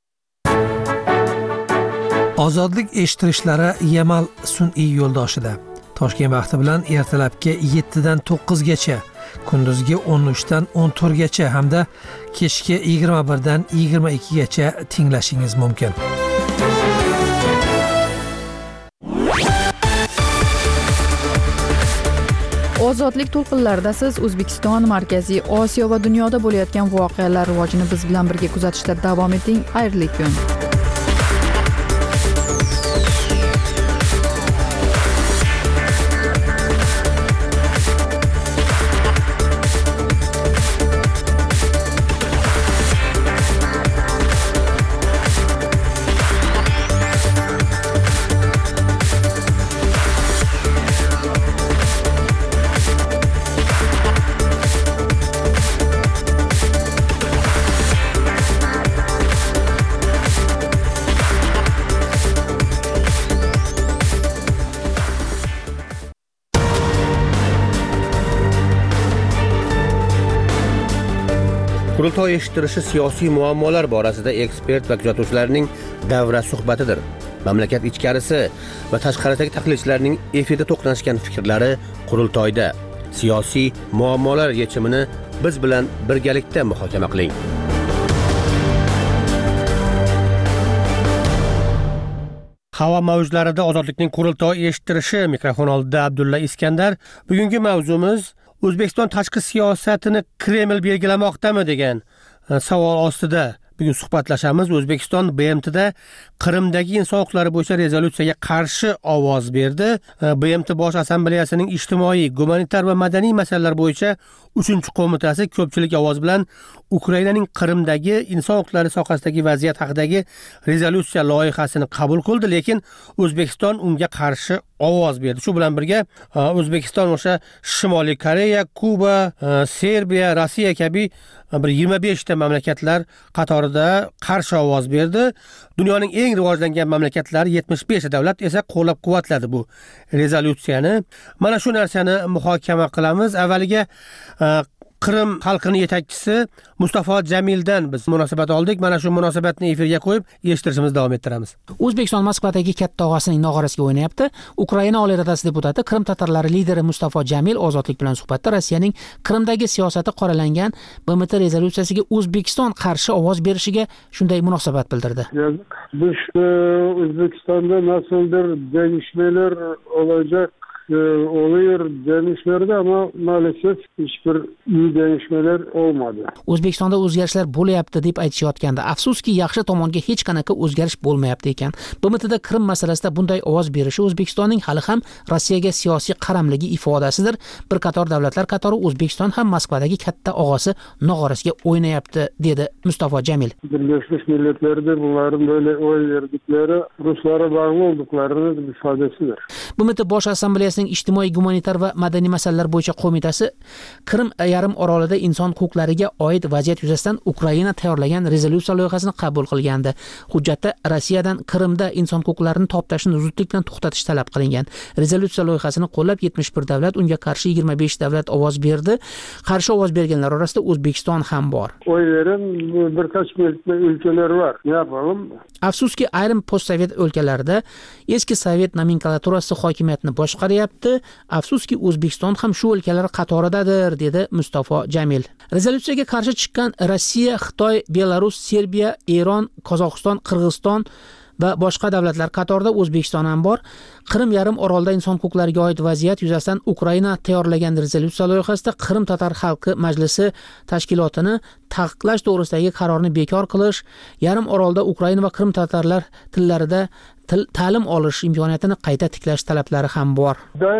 Ozodlik eshittirishlari Yamal sun'iy yo'ldoshida. Toshkent vaqti bilan ertalabki yettidan to'qqizgacha, kunduzgi o'n uchdan o'n to'rtgacha hamda kechki yigirma birdan yigirma ikkigacha tinglashingiz mumkin. Ozodlik to'lqinlarida siz O'zbekiston, Markaziy Osiyo va dunyoda bo'layotgan voqealar rivojini biz bilan birga kuzatishda davom eting. Xayrli kun. Qurultoy eshittirishi siyosiy muammolar borasida ekspert va kuzatuvchilarning davra suhbatidir. Mamlakat ichkarisi va tashqaridagi tahlilchilarning efirda to'qnashgan fikrlari qurultoyda. Siyosiy muammolar yechimini biz bilan birgalikda muhokama qiling. Havo mavjlarida ozodlikning qurultoy eshittirishi, mikrofon oldida Abdulla Iskandar. Bugungi mavzumiz O'zbekiston tashqi siyosatini Kreml belgilamoqdami degan savol ostida bugun suhbatlashamiz. O'zbekiston B M T'da Qrimdagi inson huquqlari bo'yicha rezolyutsiyaga qarshi ovoz berdi. B M T Bosh Assambleyasining ijtimoiy, gumanitar va madaniy masalalar bo'yicha uchinchi qo'mitasi ko'pchilik ovoz bilan Ukrainaning Qrimdagi inson huquqlari sohasidagi vaziyat haqidagi rezolyutsiya loyihasini qabul qildi, lekin O'zbekiston unga qarshi ovoz berdi. Shu bilan birga O'zbekiston o'sha Shimoliy Koreya, Kuba, Serbiya, Rossiya kabi bir yigirma besh ta mamlakatlar qatorida qarshi ovoz berdi. Dunyoning eng rivojlangan mamlakatlari yetmish besh ta davlat esa qo'llab-quvvatladi bu rezolyutsiyani. Mana shu narsani muhokama qilamiz. Avvaliga Qrim xalqining yetakchisi Mustafa Jamildan biz munosabat oldik. Mana shu munosabatni efirga qo'yib, eshittirishimizni davom ettiramiz. O'zbekiston Moskvadagi katta og'asining nog'orasiga o'ynayapti. Ukraina Oliy Radasi deputati Qrim tatarlari lideri Mustafa Jamil ozodlik bilan suhbatda Rossiyaning Qrimdagi siyosati qoralangan B M T rezolyutsiyasiga O'zbekiston qarshi ovoz berishiga shunday munosabat bildirdi. Biz O'zbekistonda nasıldır gelişmeler olacak oluyor denişlerde ama maalesef hiçbir iyi denişmeler olmadı. O'zbekistonda o'zgarishlar bo'lyapti deb aytishayotganda, afsuski yaxshi tomonga hech qanaqa o'zgarish bo'lmayapti ekan. B M T'da Qrim masalasida bunday ovoz berishi O'zbekistonning hali ham Rossiyaga siyosiy qaramligi ifodasidir. Bir qator davlatlar qatori O'zbekiston ham Moskvadagi katta og'asi nog'orasiga o'ynayapti, dedi Mustafa Jamil. Birleşmiş Milletler'de bunların böyle oy verdikleri Ruslara bağlı olduklarının ifadesidir. B M T Bosh Assambleyasi ijtimoiy, gumanitar va madaniy masalalar bo'yicha qo'mitasi Qrim yarim orolida inson huquqlariga oid vaziyat yuzasidan Ukraina tayyorlagan rezolyutsiya loyihasini qabul qilgandi. Hujjatda Rossiyadan Qrimda inson huquqlarini toptashni zudlik bilan to'xtatish talab qilingan. Rezolyutsiya loyihasini qo'llab yetmish bir davlat, unga qarshi yigirma besh davlat ovoz berdi. Qarshi ovoz berganlar orasida O'zbekiston ham bor. Oy veren birkaç ülkeler var. Ne yapalım? Afsuski ayrim postsovet o'lkalarida eski sovet nomenklaturasi hokimiyatni boshqaryapti. Afsuski O'zbekiston ham shu o'lkalar qatoridadir, dedi Mustafa Jamil. Rezolyutsiyaga qarshi chiqqan Rossiya, Xitoy, Belarus, Serbiya, Eron, Qozog'iston, Qirg'iziston va boshqa davlatlar qatorida O'zbekiston ham bor. Qrim yarim orolida inson huquqlariga oid vaziyat yuzasidan Ukraina tayyorlagan rezolyutsiya loyihasida Qrim tatar xalqi majlisi tashkilotini taqiqlash to'g'risidagi qarorni bekor qilish, yarim orolda Ukraina va Qrim tatarlar tillarida ta'lim olish imkoniyatini qayta tiklash talablari ham bor.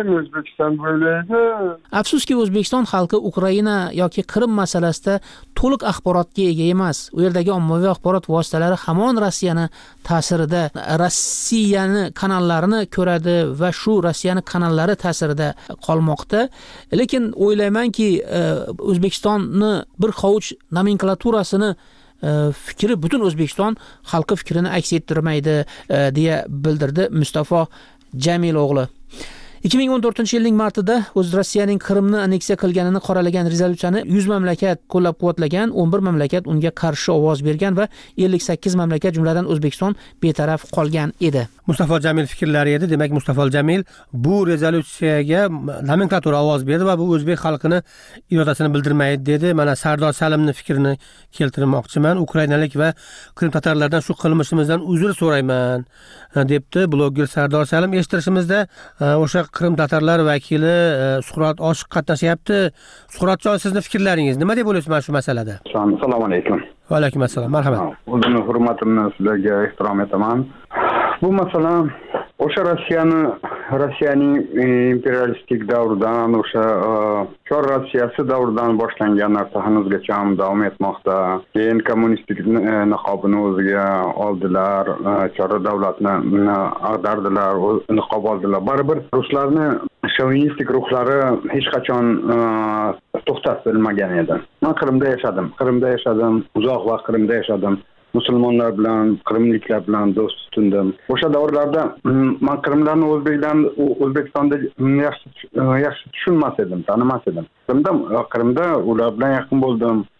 Afsuski O'zbekiston xalqi Ukraina yoki Qrim masalasida to'liq axborotga ega emas. U yerdagi ommaviy axborot vositalari hamon Rossiyani ta'sirida, Rossiyani kanallarini ko'radi va shu Rossiyani kanallari ta'sirida qolmoqda. Lekin o'ylaymanki, O'zbekistonni bir hovuch nomenklaturasini fikri butun O'zbekiston xalqi fikrini aks ettirmaydi, deya bildirdi Mustafa Jamil o'g'li. ikki ming o'n to'rtinchi yilning martida o'z Rossiyaning Qrimni anneksiya qilganini qoralagan rezolyutsiyani yuz mamlakat qo'llab-quvvatlagan, o'n bir mamlakat unga qarshi ovoz bergan va ellik sakkiz mamlakat jumladan O'zbekiston betaraf qolgan edi. Mustafa Jamil fikrlari edi. Demak, Mustafa Jamil bu rezolyutsiyaga nomenklatura ovoz berdi va bu o'zbek xalqini irodasini bildirmaydi, dedi. Mana Sardor Salimning fikrini keltirmoqchiman. Ukrainalik va Qrim tatarlardan shu qilmishimizdan uzr so'rayman, debdi blogger Sardor Salim. Eshittirishimizda o'sha Qrim tatarlar vakili Suhrat Oshiq qatnashyapti. Suhratjon, sizning fikrlaringiz nima deb o'ylaysiz mana shu masalada? Assalomu alaykum. Va alaykum assalom. Marhamat. O'zimning hurmatimni sizlarga ehtirom etaman. Bu masala o'sha Rossiyani Rossiyaning imperialistik davridan, o'sha Chor Rossiyasi davridan boshlangan narsa hanuzgacha ham davom etmoqda. Keyin kommunistik niqobini o'ziga oldilar, Chor davlatni ag'dardilar, niqob oldilar. Baribir ruslarni shovinistik ruhlari hech qachon to'xtatilmagan edi. Men Qrimda yashadim. Qrimda yashadim, uzoq vaqt Qrimda yashadim. Musulmonlar bilan, Qrimliklar bilan do'st tutindim. O'sha davrlarda men Qrimlarni O'zbekdan O'zbekistonda yaxshi yaxshi tushunmas edim, tanimas edim. Qrimda Qrimda ular bilan yaqin bo'ldim.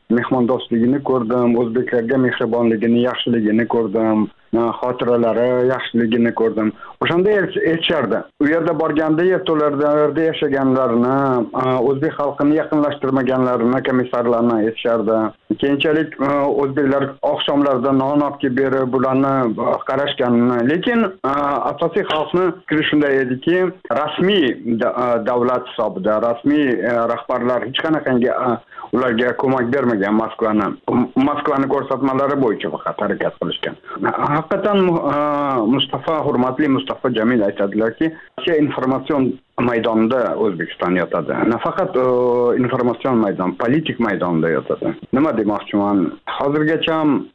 mehmondo'stligini ko'rdim, o'zbeklarga mehribonligini, yaxshiligini ko'rdim, xotiralari yaxshiligini ko'rdim. O'shanda aytishardi. U yerda borganda yerto'larda yashaganlarni, o'zbek xalqini yaqinlashtirmaganlarini, komissarlarni aytishardi. Keyinchalik o'zbeklar oqshomlarda non olib kelib berib, bularni qarashganini, lekin asosiy xalqni fikri shunday ediki, rasmiy davlat hisobida, rasmiy rahbarlar hech qanaqangi ularga ko'mak bermagan Moskvani. Moskvani ko'rsatmalari bo'yicha faqat harakat qilishgan. Haqiqatan Mustafa, hurmatli Mustafa Jamil aytadilarki, Rossiya informatsion maydonida O'zbekiston yotadi. Nafaqat informatsion maydon, politik maydonda yotadi. Nima demoqchiman? Hozirgacha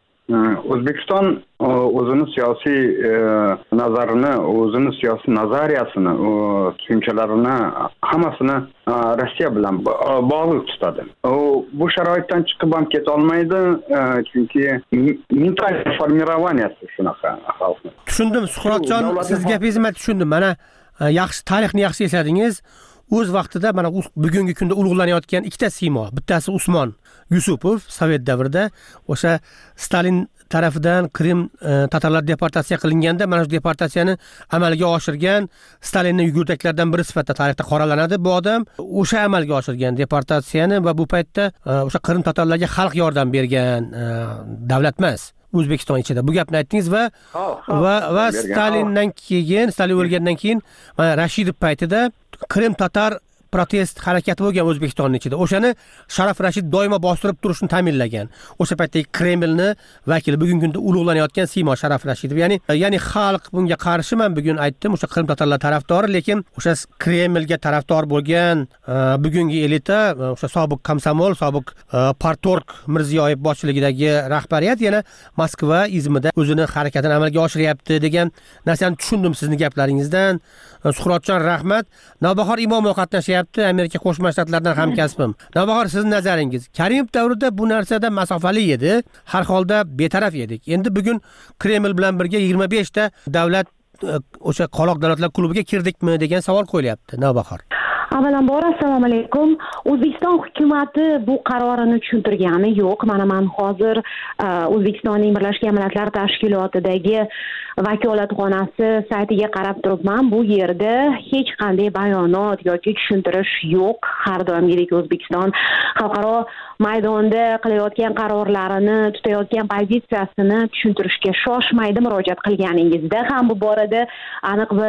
O'zbekiston o'zini siyosiy nazarini, o'zini siyosiy nazariyasini, tushunchalarini hammasini Rossiya bilan bog'liq tutadi. Bu sharoitdan chiqib ham keta olmaydi, chunki mental formiraniyasi shunaqa xalqni. Tushundim, Suhratjon, siz gapingizni tushundim. Mana yaxshi tarixni yaxshi esladingiz. O'z vaqtida mana bugungi kunda ulug'lanayotgan ikkita siymo, bittasi Usmon Yusupov Sovet davrida o'sha Stalin tarafidan Krim tatarlar deportatsiya qilinganda mana shu deportatsiyani amalga oshirgan Stalinning yugurtaklardan biri sifatida tarixda qoralanadi bu odam. O'sha amalga oshirgan deportatsiyani va bu paytda o'sha Krim tatarlarga xalq yordam bergan davlat emas. O'zbekiston ichida bu gapni aytdingiz va va va Stalindan keyin, Stalin o'lgandan keyin mana Rashidov paytida Krim tatar protest harakati bo'lgan O'zbekistonning ichida. O'shani Sharaf Rashid doimo bostirib turishni ta'minlagan. O'sha paytdagi Kremlni vakili bugungi kunda ulug'lanayotgan siymo Sharaf Rashidov. Ya'ni ya'ni xalq bunga qarshi, men bugun aytdim, o'sha Krim tatarlar tarafdori, lekin o'sha Kremlga tarafdor bo'lgan bugungi elita, o'sha sobiq komsomol, sobiq partorg Mirziyoyev boshchiligidagi rahbariyat yana Moskva izmida o'zini harakatini amalga oshiryapti degan narsani tushundim sizning gaplaringizdan. Suhratjon, rahmat. Navbahor Imomov qatnashyapti, Amerika Qo'shma Shtatlaridan hamkasbim. Navbahor, sizning nazaringiz, Karimov davrida bu narsada masofali edi, har holda betaraf edik. Endi bugun Kreml bilan birga yigirma besh ta davlat o'sha qoloq davlatlar klubiga kirdikmi degan savol qo'yilyapti. Navbahor. Avvalambor assalomu alaykum. O'zbekiston hukumatı bu qarorini tushuntirgani yo'q. Mana men hozir O'zbekistonning Birlashgan Millatlar Tashkilotidagi vakolatxonasi saytiga qarab turibman. Bu yerda hech qanday bayonot yoki tushuntirish yo'q. Har doimgidek O'zbekiston xalqaro maydonda qilayotgan qarorlarini, tutayotgan pozitsiyasini tushuntirishga shoshmaydi. Murojaat qilganingizda ham bu borada aniq bir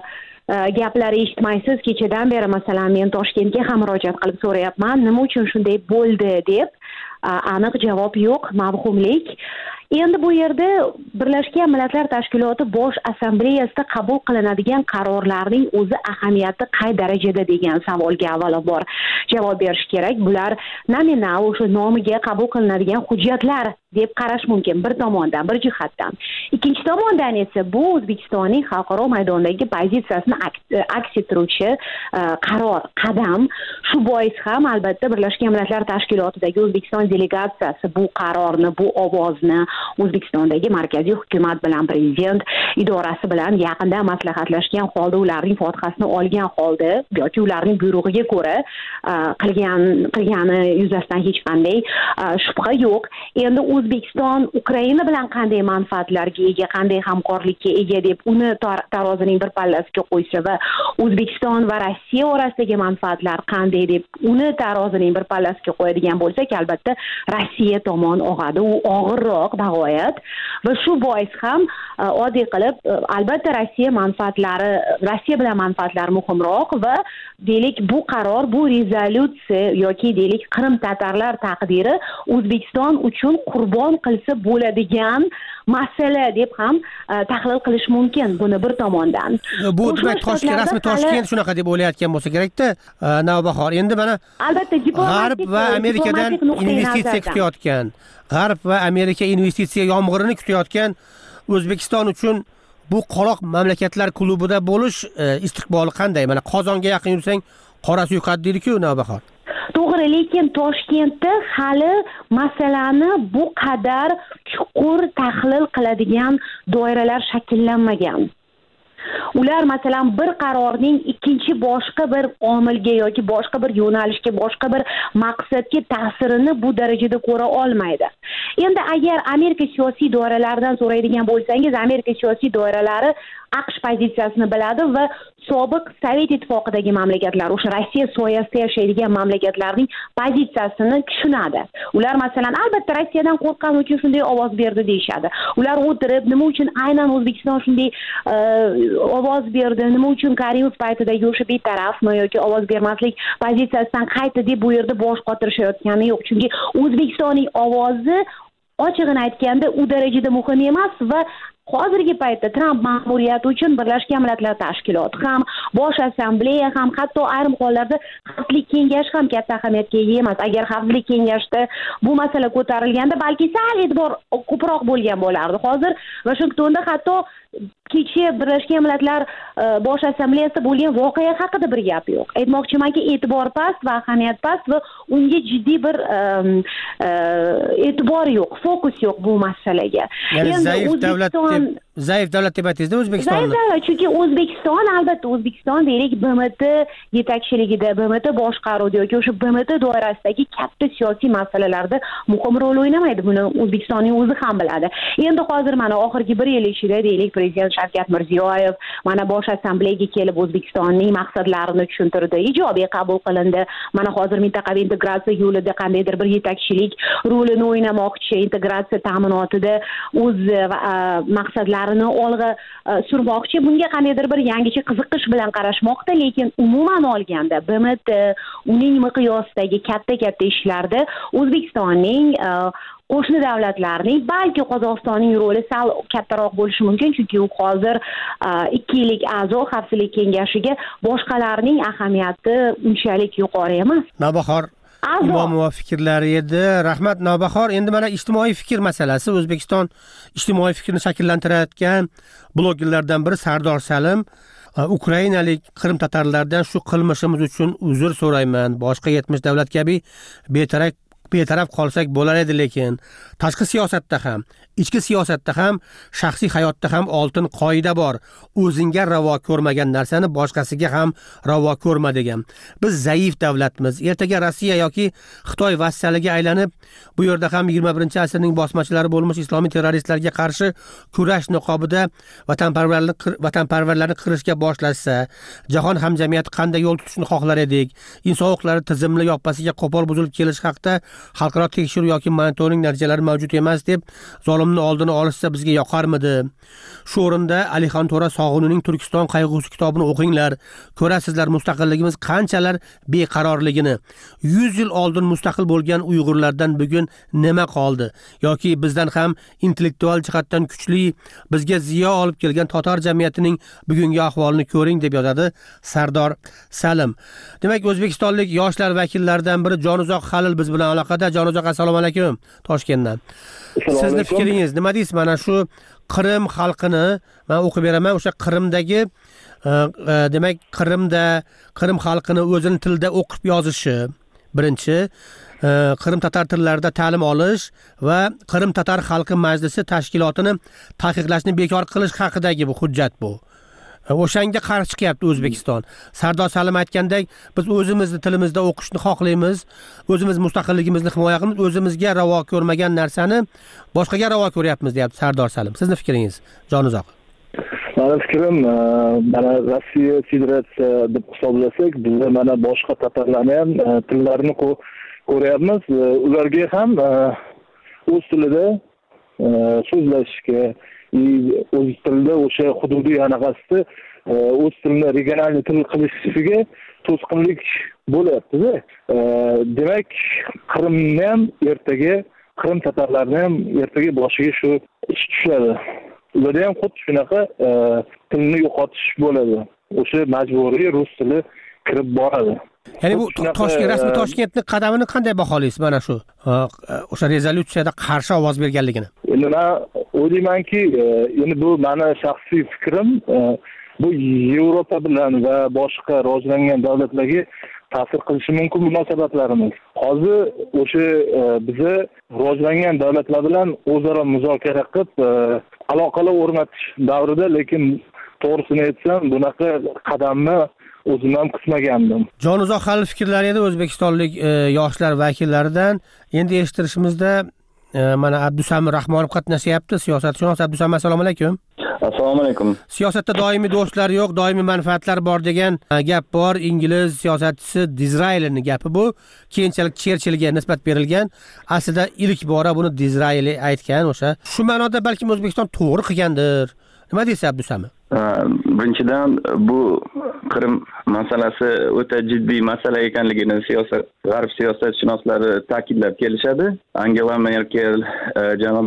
gaplar eshitmaysiz. Kechadan beri masalan men Toshkentga ham murojaat qilib so'rayapman, nima uchun shunday bo'ldi deb. Aniq javob yo'q, mavhumlik. Endi bu yerda Birlashgan Millatlar Tashkiloti Bosh Assambleyasida qabul qilinadigan qarorlarning o'zi ahamiyati qay darajada degan savolga avvalambor javob berish kerak. Bular nominal o'sha nomiga qabul qilinadigan hujjatlar deb qarash mumkin bir tomondan, bir jihatdan. Ikkinchi tomondan esa bu O'zbekistonning xalqaro maydondagi pozitsiyasini aks ettiruvchi qaror, qadam. Shu bois ham albatta Birlashgan Millatlar Tashkilotidagi O'zbekiston delegatsiyasi bu qarorni, bu ovozni O'zbekistondagi markaziy hukumat bilan prezident idorasi bilan yaqinda maslahatlashgan holda, ularning fotihasini olgan holda yoki ularning buyrug'iga ko'ra qilgan qilgani yuzasidan hech qanday shubha yo'q. Endi O'zbekiston Ukraina bilan qanday manfaatlarga ega, qanday hamkorlikka ega deb uni tarozining bir pallasiga qo'ysa va O'zbekiston va Rossiya orasidagi manfaatlar qanday deb uni tarozining bir pallasiga qo'yadigan bo'lsak, albatta Rossiya tomon og'adi. U og'irroq bag'oyat va shu bois ham oddiy qilib albatta Rossiya manfaatlari, Rossiya bilan manfaatlari muhimroq va deylik bu qaror, bu rezolyutsiya yoki deylik Qrim tatarlar taqdiri O'zbekiston uchun qurbon qilsa bo'ladigan masala deb ham tahlil qilish mumkin buni bir tomondan. Bu demak Toshkent, rasmiy Toshkent shunaqa deb o'ylayotgan bo'lsa kerak-da, Navbahor. Endi mana albatta G'arb va Amerikadan investitsiya kutayotgan, G'arb va Amerika investitsiya yomg'irini kutayotgan O'zbekiston uchun bu qoloq mamlakatlar klubida bo'lish istiqboli qanday? Mana Qozonga yaqin yursang qora suyqat deydi-ku Navbahor. To'g'ri, lekin Toshkentda hali masalani bu qadar chuqur tahlil qiladigan doiralar shakllanmagan. ular masalan bir qarorning ikkinchi boshqa bir omilga yoki boshqa bir yo'nalishga, boshqa bir maqsadga ta'sirini bu darajada ko'ra olmaydi. Endi agar Amerika siyosiy doiralaridan so'raydigan bo'lsangiz, Amerika siyosiy doiralari AQSh pozitsiyasini biladi va sobiq Sovet ittifoqidagi mamlakatlar, o'sha Rossiya soyasida yashaydigan mamlakatlarning pozitsiyasini tushunadi. Ular masalan albatta Rossiyadan qo'rqqani uchun shunday ovoz berdi deyshadi. Ular o'tirib, nima uchun aynan O'zbekiston shunday ovoz berdi, nima uchun Karimov paytidagi o'sha betarafmi yoki ovoz bermaslik pozitsiyasidan qaytdi deb bu yerda bosh qotirishayotgani yo'q. Chunki O'zbekistonning ovozi ochig'ini aytganda u darajada muhim emas va hozirgi paytda Trump ma'muriyati uchun Birlashgan Millatlar Tashkiloti ham, Bosh Assambleya ham, hatto ayrim hollarda Xavfsizlik kengashi ham katta ahamiyatga ega emas. Agar Xavfsizlik kengashida bu masala ko'tarilganda, balki sal e'tibor ko'proq bo'lgan bo'lardi. Hozir Washingtonda hatto kecha Birlashgan Millatlar Bosh Assambleyasida bo'lgan voqea haqida bir gap yo'q. Aytmoqchimanki, e'tibor past va ahamiyat past va unga jiddiy bir e'tibor yo'q, fokus yo'q bu masalaga. Ya'ni zaif davlat deb zaif davlat deb aytdingizda O'zbekistonni. Zaif davlat, chunki O'zbekiston albatta O'zbekiston deylik B M T yetakchiligida, B M T boshqaruvida yoki o'sha B M T doirasidagi katta siyosiy masalalarda muhim rol o'ynamaydi. Buni O'zbekistonning o'zi ham biladi. Endi hozir mana oxirgi bir yil ichida deylik Prezident Shavkat Mirziyoyev mana Bosh Assambleyaga kelib O'zbekistonning maqsadlarini tushuntirdi, ijobiy qabul qilindi. Mana hozir mintaqaviy integratsiya yo'lida qandaydir bir yetakchilik rolini o'ynamoqchi, integratsiya ta'minotida o'z maqsadlarini olg'a surmoqchi. Bunga qandaydir bir yangicha qiziqish bilan qarashmoqda, lekin umuman olganda B M T uning miqyosidagi katta-katta ishlarda O'zbekistonning qo'shni davlatlarning, balki Qozog'istonning roli sal kattaroq bo'lishi mumkin, chunki u hozir ikki yillik a'zo Xavfsizlik kengashiga boshqalarning ahamiyati unchalik yuqori emas. Navbahor Imomova fikrlari edi. Rahmat Navbahor. Endi mana ijtimoiy fikr masalasi. O'zbekiston ijtimoiy fikrni shakllantirayotgan blogerlardan biri Sardor Salim Ukrainalik Qrim tatarlaridan shu qilmishimiz uchun uzr so'rayman. Boshqa yetmish davlat kabi betaraf betaraf qolsak bo'lar edi, lekin tashqi siyosatda ham, ichki siyosatda ham, shaxsiy hayotda ham oltin qoida bor. O'zingga ravo ko'rmagan narsani boshqasiga ham ravo ko'rma degan. Biz zaif davlatmiz. Ertaga Rossiya yoki Xitoy vassaliga aylanib, bu yerda ham yigirma birinchi asrning bosmachilari bo'lmuş islomiy terroristlarga qarshi kurash niqobida vatanparvarlik vatanparvarlarni qirishga boshlashsa, jahon hamjamiyati qanday yo'l tutishni xohlar edik? Inson huquqlari tizimli yoppasiga qo'pol buzilib kelish haqida xalqaro tekshiruv yoki monitoring natijalari mavjud emas deb zolimni oldini olishsa bizga yoqarmidi? Shu o'rinda Alixon To'ra Sog'unining Turkiston qayg'usi kitobini o'qinglar. Ko'rasizlar mustaqilligimiz qanchalar beqarorligini. yuz yil oldin mustaqil bo'lgan Uyg'urlardan bugun nima qoldi? Yoki bizdan ham intellektual jihatdan kuchli, bizga ziyo olib kelgan totar jamiyatining bugungi ahvolini ko'ring deb yozadi Sardor Salim. Demak, O'zbekistonlik yoshlar vakillaridan biri Jonuzoq Halil biz bilan aloqada. Jonuzoq, assalomu alaykum. Toshkentdan. Sizning fikringiz nima deysiz? Mana shu Qrim xalqini men o'qib beraman. O'sha Qrimdagi demak Qrimda Qrim xalqini o'zining tilida o'qib yozishi, birinchi Qrim tatar tillarida ta'lim olish va Qrim tatar xalqi majlisi tashkilotini taqiqlashni bekor qilish haqidagi bu hujjat bu. O'shanga qarshi chiqyapti O'zbekiston. Sardor Salim aytgandek, biz o'zimizni tilimizda o'qishni xohlaymiz, o'zimiz mustaqilligimizni himoya qilamiz, o'zimizga ravo ko'rmagan narsani boshqaga ravo ko'ryapmiz, deyapti Sardor Salim. Sizning fikringiz, Jonuzoq? Meni fikrim, mana Rossiya Federatsiya deb hisoblasak, biz mana boshqa tatarlarni ham tillarini ko'ryapmiz. Ularga ham o'z tilida so'zlashishga, o'z tilida o'sha hududiy anaqasida o'z tilini regionalniy til qilishiga to'sqinlik bo'lyapti-da. Demak, Qrimni ham ertaga, Qrim tatarlarini ham ertaga boshiga shu ish tushadi. Ularda ham xuddi shunaqa tilni yo'qotish bo'ladi. O'sha majburiy rus tili kirib boradi. Ya'ni bu Toshkent rasmiy Toshkentning qadamini qanday baholaysiz mana shu o'sha rezolyutsiyada qarshi ovoz berganligini? Endi men o'ylaymanki, endi bu meni shaxsiy fikrim, bu Yevropa bilan va boshqa rivojlangan davlatlarga ta'sir qilishi mumkin munosabatlarimiz. Hozir o'sha bizni rivojlangan davlatlar bilan o'zaro muzokara qilib aloqalar o'rnatish davrida, lekin to'g'risini aytsam bunaqa qadamni o'zim ham kutmagandim. Jonuzoq hali fikrlari edi o'zbekistonlik e, yoshlar vakillaridan. Endi eshittirishimizda e, mana Abdusamir Rahmonov qatnashyapti, siyosatshunos. Abdusamir, assalomu alaykum. Assalomu alaykum. Siyosatda doimiy do'stlar yo'q, doimiy manfaatlar bor degan gap bor. Ingliz siyosatchisi Dizraelining gapi bu. Keyinchalik Cherchillga nisbat berilgan. Aslida ilk bora buni Dizraeli aytgan o'sha. Shu ma'noda balki O'zbekiston to'g'ri qilgandir. Nima deysiz Abdusamir? Birinchidan bu Qrim masalasi o'ta jiddiy masala ekanligini siyosat g'arb siyosatshunoslari ta'kidlab kelishadi. Angela Merkel janob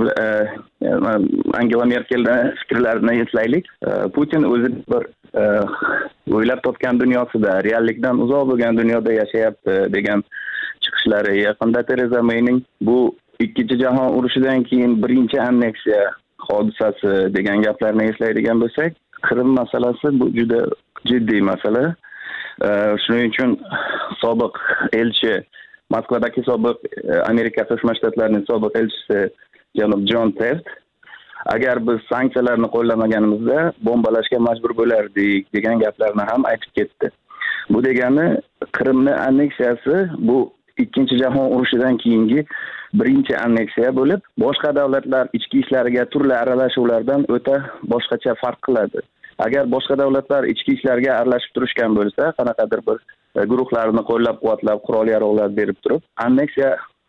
Angela Merkelning fikrlarini eslaylik. Putin o'zi bir o'ylab topgan dunyosida, reallikdan uzoq bo'lgan dunyoda yashayapti degan chiqishlari. Yaqinda Tereza Mayning bu ikkinchi jahon urushidan keyin birinchi anneksiya hodisasi degan gaplarni eslaydigan bo'lsak, Qrim masalasi bu juda jiddiy masala. Shuning uchun sobiq elchi, Moskvadagi sobiq Amerika Qo'shma Shtatlarining sobiq elchisi janob Jon Teft, agar biz sanksiyalarni qo'llamaganimizda bombalashga majbur bo'lardik degan gaplarni ham aytib ketdi. Bu degani Qrimni anneksiyasi bu ikkinchi jahon urushidan keyingi birinchi anneksiya bo'lib, boshqa davlatlar ichki ishlariga turli aralashuvlardan o'ta boshqacha farq qiladi. Agar boshqa davlatlar ichki ishlarga aralashib turishgan bo'lsa, qanaqadir bir guruhlarni qo'llab-quvvatlab, qurol-yarog'lar berib turib, anneksiya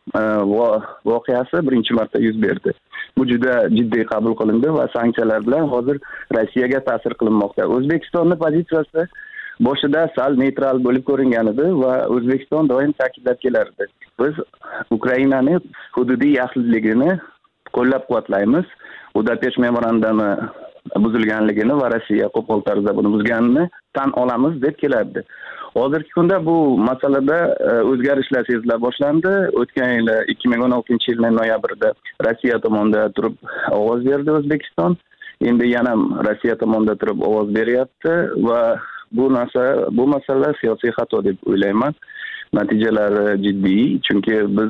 voqeasi birinchi marta yuz berdi. Bu juda jiddiy qabul qilindi va sanksiyalar bilan hozir Rossiyaga ta'sir qilinmoqda. O'zbekistonning pozitsiyasi boshida sal neytral bo'lib ko'ringan edi va O'zbekiston doim ta'kidlab kelardi. Biz Ukrainaning hududiy yaxlitligini qo'llab-quvvatlaymiz. Budapesht memorandumi buzilganligini va Rossiya qo'pol tarzda buni buzganini tan olamiz deb kelardi. Hozirgi kunda bu masalada o'zgarishlar sezila boshlandi. O'tgan yil ikki ming o'n oltinchi yilning noyabrida Rossiya tomonidan turib ovoz berdi O'zbekiston. Endi yana Rossiya tomonidan turib ovoz beryapti va bu narsa bu masala siyosiy xato deb o'ylayman. Natijalari jiddiy, chunki biz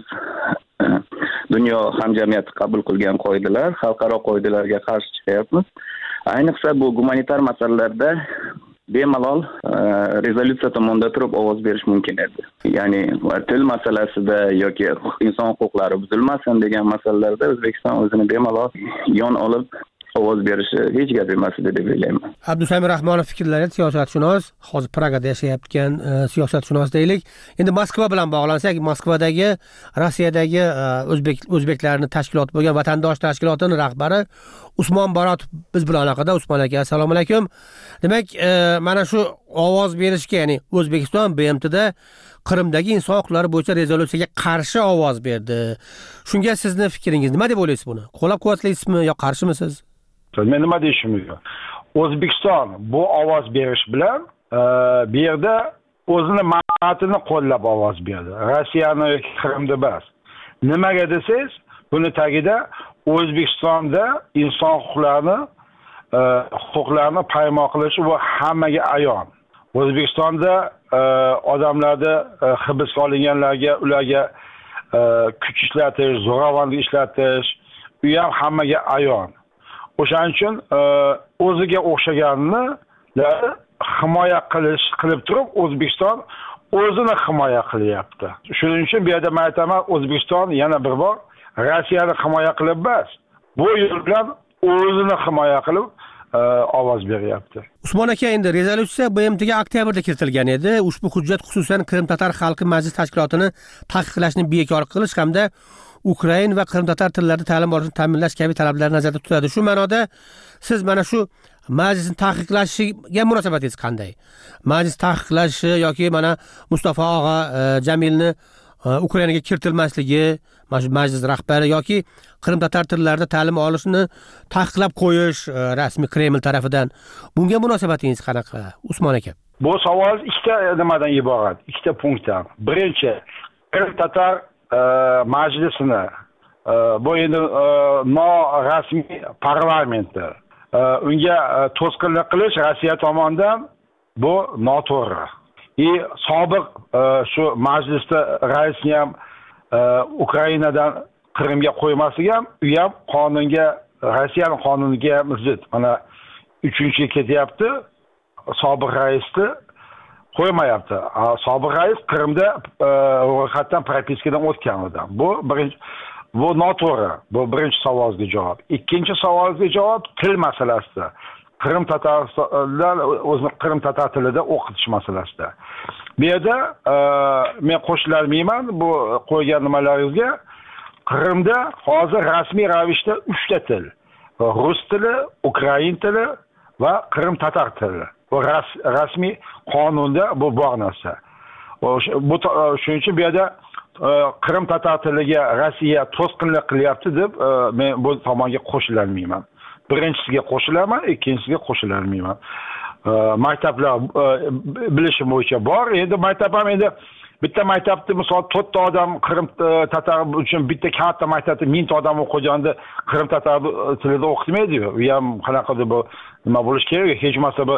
dunyo hamjamiyati qabul qilgan qoidalar, xalqaro qoidalarga qarshi chiqyapmiz. Ayniqsa bu gumanitar masalalarda bemalol rezolyutsiya tomonidan turib ovoz berish mumkin edi. Ya'ni til masalasida yoki inson huquqlari buzilmasin degan masalalarda O'zbekiston o'zini bemalol yon olib ovoz berishi hech gap emas edi deb o'ylayman. Abdusamir Rahmonov fikrlari siyosatshunos, hozir Pragada yashayotgan siyosatshunos deylik. Endi Moskva bilan bog'lansak, Moskvadagi Rossiyadagi o'zbek o'zbeklarning tashkiloti bo'lgan vatandosh tashkilotining rahbari Usmon Barotov biz bilan aloqada. Usmon aka, assalomu alaykum. Demak, mana shu ovoz berishga, ya'ni O'zbekiston B M Tda Qrimdagi inson huquqlari bo'yicha rezolyutsiyaga qarshi ovoz berdi. Shunga sizni fikringiz nima deb o'ylaysiz buni? Qo'llab-quvvatlaysizmi yo qarshimisiz? Men nima deyishim mumkin? O'zbekiston bu ovoz berish bilan bu yerda o'zini manfaatini qo'llab ovoz berdi. Rossiyani yoki Qrimni emas. Nimaga desangiz, buni tagida O'zbekistonda inson huquqlarini huquqlarni poymol qilishi bu hammaga ayon. O'zbekistonda odamlarni hibsga olinganlarga, ularga kuch ishlatish, zo'ravonlik ishlatish, u ham hammaga ayon. O'shaning uchun o'ziga o'xshaganini himoya qilish qilib turib O'zbekiston o'zini himoya qilyapti. Shuning uchun bu yerda men aytaman, O'zbekiston yana bir bor Rossiyani himoya qilib emas, bu yo'l bilan o'zini himoya qilib ovoz beryapti. Usmon aka, endi rezolyutsiya B M Tga oktyabrda kiritilgan edi. Ushbu hujjat xususan Qrim-tatar xalqi majlis tashkilotini taqiqlashni bekor qilish hamda Ukrain va Qrim-tatar tillarida ta'lim olishni ta'minlash kabi talablarni nazarda tutadi. Shu ma'noda siz mana shu majlisni taqiqlashiga munosabatingiz qanday? Majlis taqiqlashi yoki mana Mustafa og'a Jamilni Ukrainaga kiritilmasligi, majlis rahbari yoki Qrim-tatar tillarida ta'lim olishni taqiqlab qo'yish rasmiy Kreml tarafidan. Bunga munosabatingiz qanaqa, Usmon aka? Bu savol ikkita nimadan iborat, ikkita punktdan. Birinchi, Qrim-tatar majlisini bu endi norasmiy parlamentda unga to'sqinlik qilish Rossiya tomonidan bu noto'g'ri. И sobiq shu majlisda raisni ham Ukrainadan Qrimga qo'ymasligi ham u ham qonunga, Rossiyaning qonuniga zid. Mana uchinchi yil ketyapti, sobiq raisni qo'ymayapti. Sobiq rais Qrimda ro'yxatdan propiskadan o'tgan odam. Bu birinchi bu noto'g'ri. Bu birinchi savolga javob. Ikkinchi savolga javob til masalasida. Qrim tatarlar o'zini Qrim tatar tilida o'qitish masalasida. Bu yerda men qo'shilolmayman bu qo'ygan nimalaringizga. Qrimda hozir rasmiy ravishda uchta til. Rus tili, Ukrain tili va Qrim tatar tili. Bu rasmiy qonunda bu bor narsa. Bu shuning uchun bu yerda Qrim tatar tiliga Rossiya to'sqinlik qilyapti deb men bu tomonga qo'shilolmayman. Birinchisiga qo'shilaman, ikkinchisiga qo'shilolmayman. Maktablar bilishim bo'yicha bor. Endi maktab ham endi bitta maktabda misol to'rtta odam Qrim tatar uchun bitta katta maktabda mingta odam o'qiganda Qrim tatar tilida o'qitmaydi-ku. U ham qanaqadir bu nima bo'lish kerak? Hech bo'lmasa bu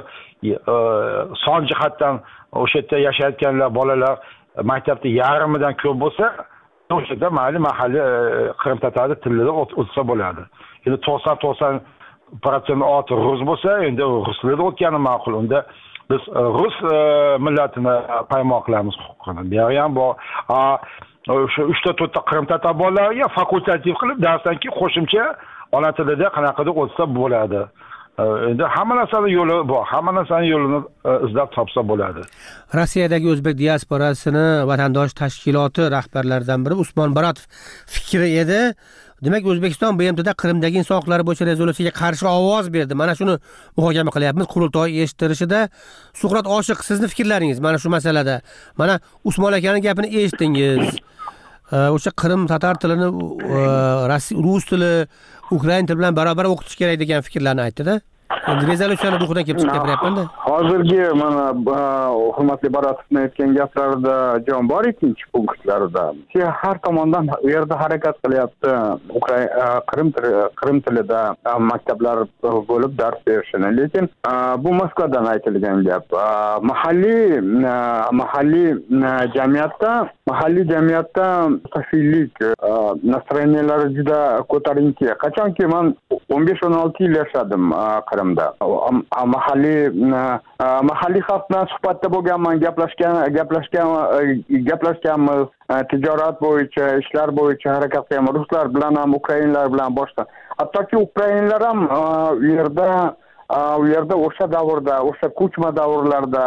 son jihatdan o'sha yerda yashayotganlar bolalar maktabda yarimidan ko'p bo'lsa, o'sha yerda mayli mahalliy Qrim tatar tilida o'tsa bo'ladi. Endi to'qson to'qson protsent orti rus bo'lsa, endi rus tilida o'tgani ma'qul. Unda biz rus millatini paymo qilamiz huquqini. Bu ham bor. O'sha uchta to'rtta Qrim tatar bolalariga fakultativ qilib darsdan keyin qo'shimcha ona tilida qanaqadir o'tsa bo'ladi. Endi hamma narsaning yo'li bor. Hamma narsaning yo'lini izlab topsa bo'ladi. Rossiyadagi o'zbek diasporasini vatandosh tashkiloti rahbarlaridan biri Usmon Baratov fikri edi. Demak, O'zbekiston B M Tda Qrimdagi inson huquqlari bo'yicha rezolyutsiyaga qarshi ovoz berdi. Mana shuni muhokama qilyapmiz. Qurultoy eshittirishida Suqrot Oshiq, sizni fikrlaringiz mana shu masalada. Mana Usmon akaning gapini eshitdingiz. O'sha Qrim tatar tilini rus tili, Ukrain tili bilan barobar o'qitish kerak degan fikrlarni aytdi-da. Endi rezolyutsiyaning ruhidan kelib chiqib gapiryapman-da. Hozirgi mana hurmatli Baratovning aytgan gaplarida jon bor ikkinchi punktlarida. Har tomondan u yerda harakat qilyapti. Ukrain Qrim Qrim tilida maktablar bo'lib dars berishini. Lekin bu Moskvadan aytilgan gap. Mahalliy mahalliy jamiyatda mahalliy jamiyatda mustaqillik nasroniyalari juda ko'tarinki. Qachonki men o'n besh o'n olti yil yashadim Qrimda. Mahalliy mahalliy xalq bilan suhbatda bo'lganman, gaplashgan gaplashgan gaplashganmiz. Tijorat bo'yicha, ishlar bo'yicha harakat qilamiz. Ruslar bilan ham, ukrainlar bilan boshqa. Hattoki ukrainlar ham u yerda u yerda o'sha davrda, o'sha ko'chma davrlarda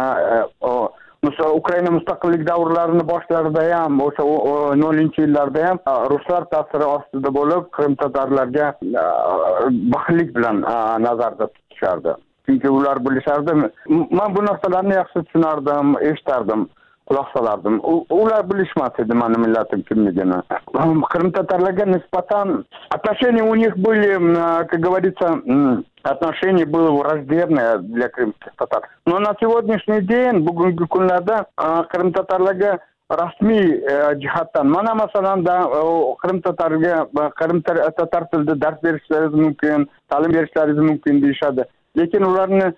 Ukraina mustaqillik davrlarini boshlarida ham, o'sha nollinchi yillarda ham ruslar ta'siri ostida bo'lib, Qrim tatarlarga baxillik bilan nazarda tutishardi. Chunki ular bilishardi. Men bu narsalarni yaxshi tushunardim, eshitardim, quloq solardim. Ular bilishmas edi meni millatim kimligini. Qrim tatarlarga nisbatan отношения у них были, как говорится, отношение было враждебное для крымских татар. Но на сегодняшний день, bugungi kunlarda Qrim tatarlarga rasmiy jihatdan mana masalan da Qrim tatarga Qrim tatar tilida dars berishlaringiz mumkin, ta'lim berishlaringiz mumkin deyishadi. Lekin ularni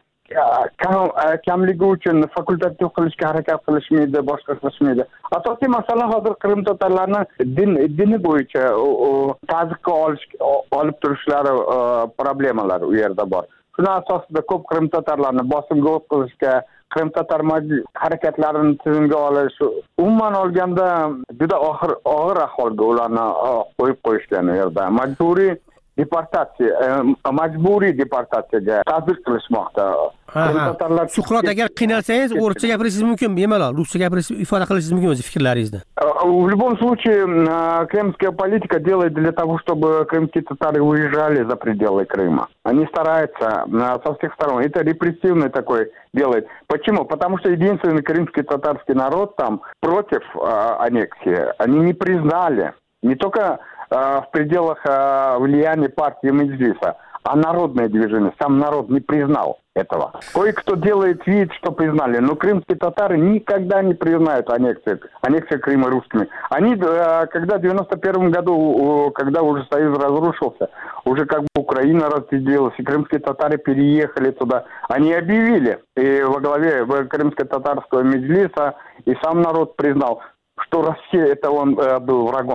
kamligi uchun fakultativ qilishga harakat qilishmaydi, boshqa qilishmaydi. Asosiy masala hozir Qrim tatarlarni din dini bo'yicha ta'ziqqa olish olib turishlari problemalar u yerda bor. Shuna asosida ko'p Qrim tatarlarni bosimga o'tkazishga, Qrim tatar harakatlarini tizimga olish, umuman olganda juda og'ir og'ir ahvolga ularni qo'yib qo'yishgan u yerda. Majburiy deportatsiya, majburiy deportatsiyaga ta'zir qilishmoqda. Suqrot, agar qiynalsangiz o'ruscha gapirishingiz mumkin, bemalol ruscha gapirishingiz, ifoda qilishingiz mumkin o'z fikrlaringizni. В любом случае, крымская политика делает для того, чтобы крымские татары уезжали за пределы Крыма. Они стараются со всех сторон. Это репрессивный такой делает. Почему? Потому что единственный крымский татарский народ там против аннексии. Они не признали. Не только в пределах влияния партии Меджлиса, а народное движение. Сам народ не признал этого. Кое-кто делает вид, что признали, но крымские татары никогда не признают аннексию, аннексию Крыма русскими. Они, когда в девяносто первом году, когда уже Союз разрушился, уже как бы Украина разделилась, и крымские татары переехали туда, они объявили, и во главе крымско-татарского Меджлиса, и сам народ признал, что Россия, это он был врагом.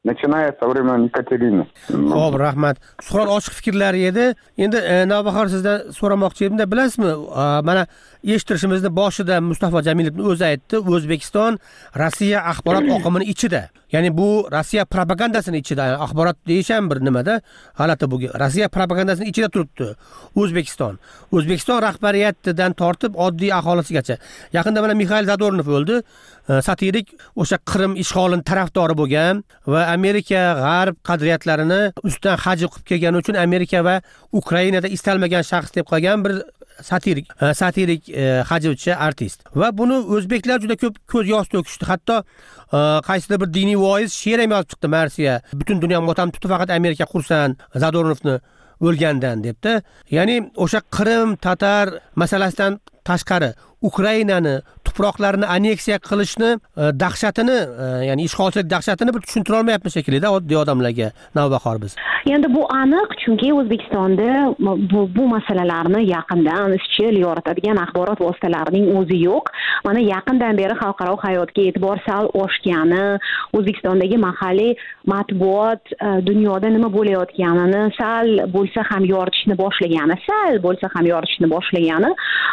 начиная со времен Екатерины. Xo'p, rahmat. Suhrat ochiq fikrlari edi. Endi Navbahor sizdan so'ramoqchi edim-da, bilasizmi, mana eshittirishimizni boshida Mustafa Jamilovning o'zi aytdi, O'zbekiston Rossiya axborot oqimining ichida. Ya'ni bu Rossiya propagandasining ichida, axborot deyish ham bir nimada g'alati bu. Rossiya propagandasining ichida turibdi O'zbekiston. O'zbekiston rahbariyatidan tortib oddiy aholisigacha. Yaqinda mana Mikhail Zadornov o'ldi. Satirik o'sha Qrim ishg'olining tarafdori bo'lgan va Amerika g'arb qadriyatlarini ustidan hajm qilib kelgani uchun Amerika va Ukrainada istalmagan shaxs deb qolgan bir satirik satirik hajvchi artist. Va buni o'zbeklar juda ko'p ko'z yosh to'kishdi. Hatto qaysidir bir diniy voiz she'r ham yozib chiqdi Marsiya. Butun dunyo motam tutib, faqat Amerika qursan Zadornovni o'lgandan debdi. Ya'ni o'sha Qrim tatar masalasidan tashqari Ukrainani tuproqlarini anneksiya qilishni dahshatini, ya'ni ishg'olchilik dahshatini bir tushuntira olmayapmiz shekilli-da oddiy odamlarga Navbahor biz. Endi bu aniq, chunki O'zbekistonda bu, bu masalalarni yaqindan izchil yoritadigan axborot vositalarining o'zi yo'q. Mana yaqindan beri xalqaro hayotga e'tibor sal oshgani, O'zbekistondagi mahalliy matbuot dunyoda nima bo'layotganini sal bo'lsa ham yoritishni boshlagani, sal bo'lsa ham yoritishni boshlagani,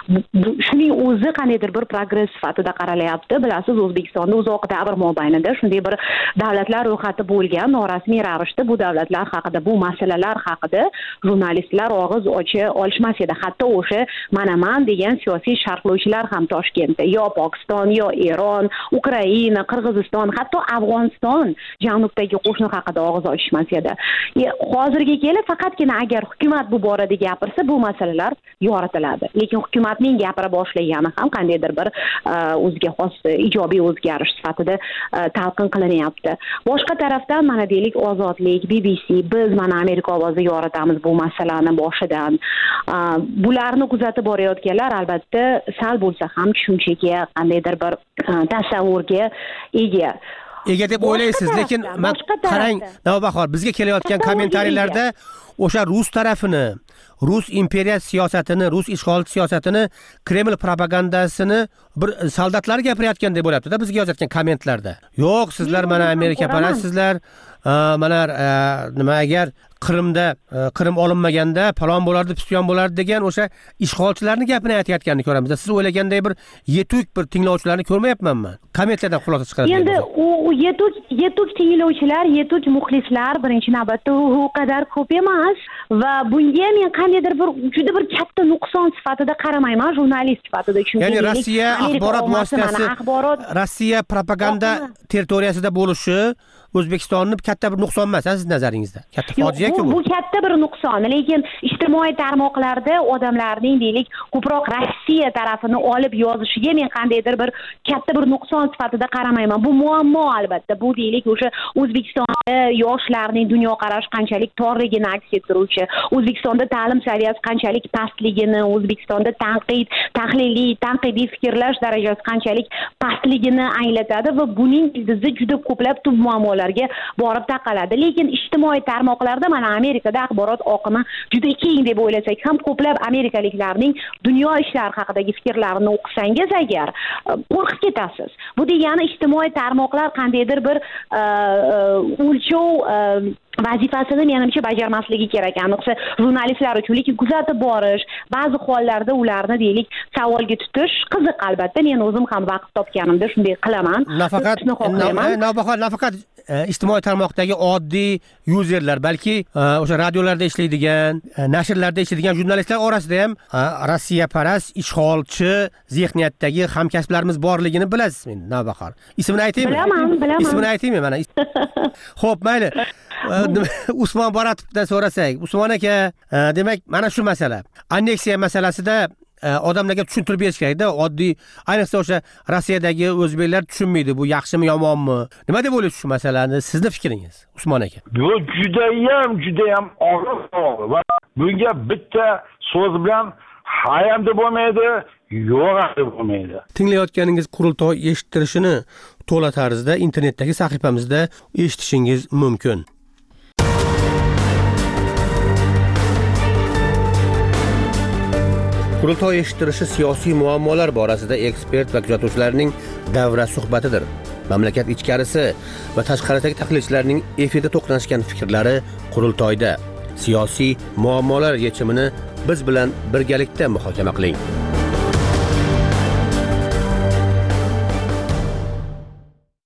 shuning o'zi qandaydir bir progress sifatida qaralyapti. Bilasiz, O'zbekistonda uzoq davr mobaynida shunday bir davlatlar ro'yxati bo'lgan, norasmiy ravishda bu davlatlar haqida, bu masalalar haqida jurnalistlar og'iz ocha olishmas edi. Hatto o'sha Manaman degan siyosiy sharhlovchilar ham Toshkentda yo Pokiston, yo Eron, Ukraina, Qirg'iziston, hatto Afg'oniston janubdagi qo'shni haqida og'iz ochishmas edi. Hozirga kelib faqatgina agar hukumat bu borada gapirsa, bu masalalar yoritiladi. Lekin hukumatning gapira boshlagani ham qandaydir bir o'ziga xos ijobiy o'zgarish sifatida talqin qilinyapti. Boshqa tarafdan mana deylik Ozodlik, B B C, biz mana Amerika ovozi yoritamiz bu masalani boshidan. Bularni kuzatib borayotganlar albatta sal bo'lsa ham tushunchaga, qandaydir bir tasavvurga ega. Ega deb o'ylaysiz, lekin men qarang, Navbahor, bizga kelayotgan kommentariyalarda o'sha rus tarafini, Rus imperiya siyosatini, Rus ishg'olchi siyosatini, Kreml propagandasini bir soldatlar gapirayotgan deb bo'lyapti-da bizga yozayotgan kommentlarda. Yo'q, sizlar mana Amerika parasizlar, mana nima agar Qrimda Qrim olinmaganda falon bo'lardi, piston bo'lardi degan o'sha ishg'olchilarning gapini aytayotganini ko'ramiz. Siz o'ylaganday bir yetuk bir tinglovchilarni ko'rmayapman men. Kommentlardan xulosa chiqaradi. Endi u yetuk yetuk tinglovchilar, yetuk muxlislar birinchi navbatda u qadar ko'p emas va bunga men qandaydir bir juda bir katta nuqson sifatida qaramayman jurnalist sifatida. Chunki ya'ni Rossiya axborot vositasi, Rossiya propaganda territoriyasida bo'lishi O'zbekistonni katta bir nuqson emas, siz nazaringizda. Katta fojia-ku bu. Bu katta bir nuqson, lekin ijtimoiy tarmoqlarda odamlarning deylik ko'proq Rossiya tarafini olib yozishiga men qandaydir bir katta bir nuqson sifatida qaramayman. Bu muammo albatta. Bu deylik o'sha O'zbekistonda yoshlarning dunyoqarashi qanchalik torligini aks ettiruvchi, O'zbekistonda ta'lim saviyasi qanchalik pastligini, O'zbekistonda tanqid, tahliliy, tanqidiy fikrlash darajasi qanchalik pastligini anglatadi va buning ildizi juda ko'plab tub muammolar larga borib taqaladi. Lekin ijtimoiy tarmoqlarda mana Amerikada axborot oqimi juda keng deb o'ylasak ham ko'plab amerikaliklarning dunyo ishlari haqidagi fikrlarini o'qisangiz agar qo'rqib ketasiz. Bu degani ijtimoiy tarmoqlar qandaydir bir o'lchov vazifasini menimcha bajarmasligi kerak. Aniqsa jurnalistlar uchun, lekin kuzatib borish, ba'zi hollarda ularni deylik savolga tutish qiziq albatta. Men o'zim ham vaqt topganimda shunday qilaman. Nafaqat nafaqat nafaqat ijtimoiy tarmoqdagi oddiy yuzerlar, balki o'sha radiolarda ishlaydigan, nashrlarda ishlaydigan jurnalistlar orasida ham Rossiya paras, ishg'olchi zehniyatdagi hamkasblarimiz borligini bilasizmi, Navbahor? Ismini aytaymi? Bilaman, bilaman. Ismini aytaymi mana? Xo'p, mayli. Usmon Boratovdan so'rasak, Usmon aka, demak, mana shu masala. Anneksiya masalasida odamlarga tushuntirib berish kerak-da, oddiy, ayniqsa o'sha Rossiyadagi o'zbeklar tushunmaydi, bu yaxshimi, yomonmi? Nima deb o'ylaysiz shu masalani? Sizning fikringiz, Usmon aka? Bu juda ham, juda ham og'ir va bunga bitta so'z bilan hayam deb bo'lmaydi, yo'q deb bo'lmaydi. Tinglayotganingiz qurultoy eshittirishini to'la tarzda internetdagi sahifamizda eshitishingiz mumkin. Qurultoy eshittirishi siyosiy muammolar borasida ekspert va kuzatuvchilarning davra suhbatidir. mamlakat ichkarisi va tashqaridagi tahlilchilarning efirda to'qnashgan fikrlari qurultoyda. Siyosiy muammolar yechimini biz bilan birgalikda muhokama qiling.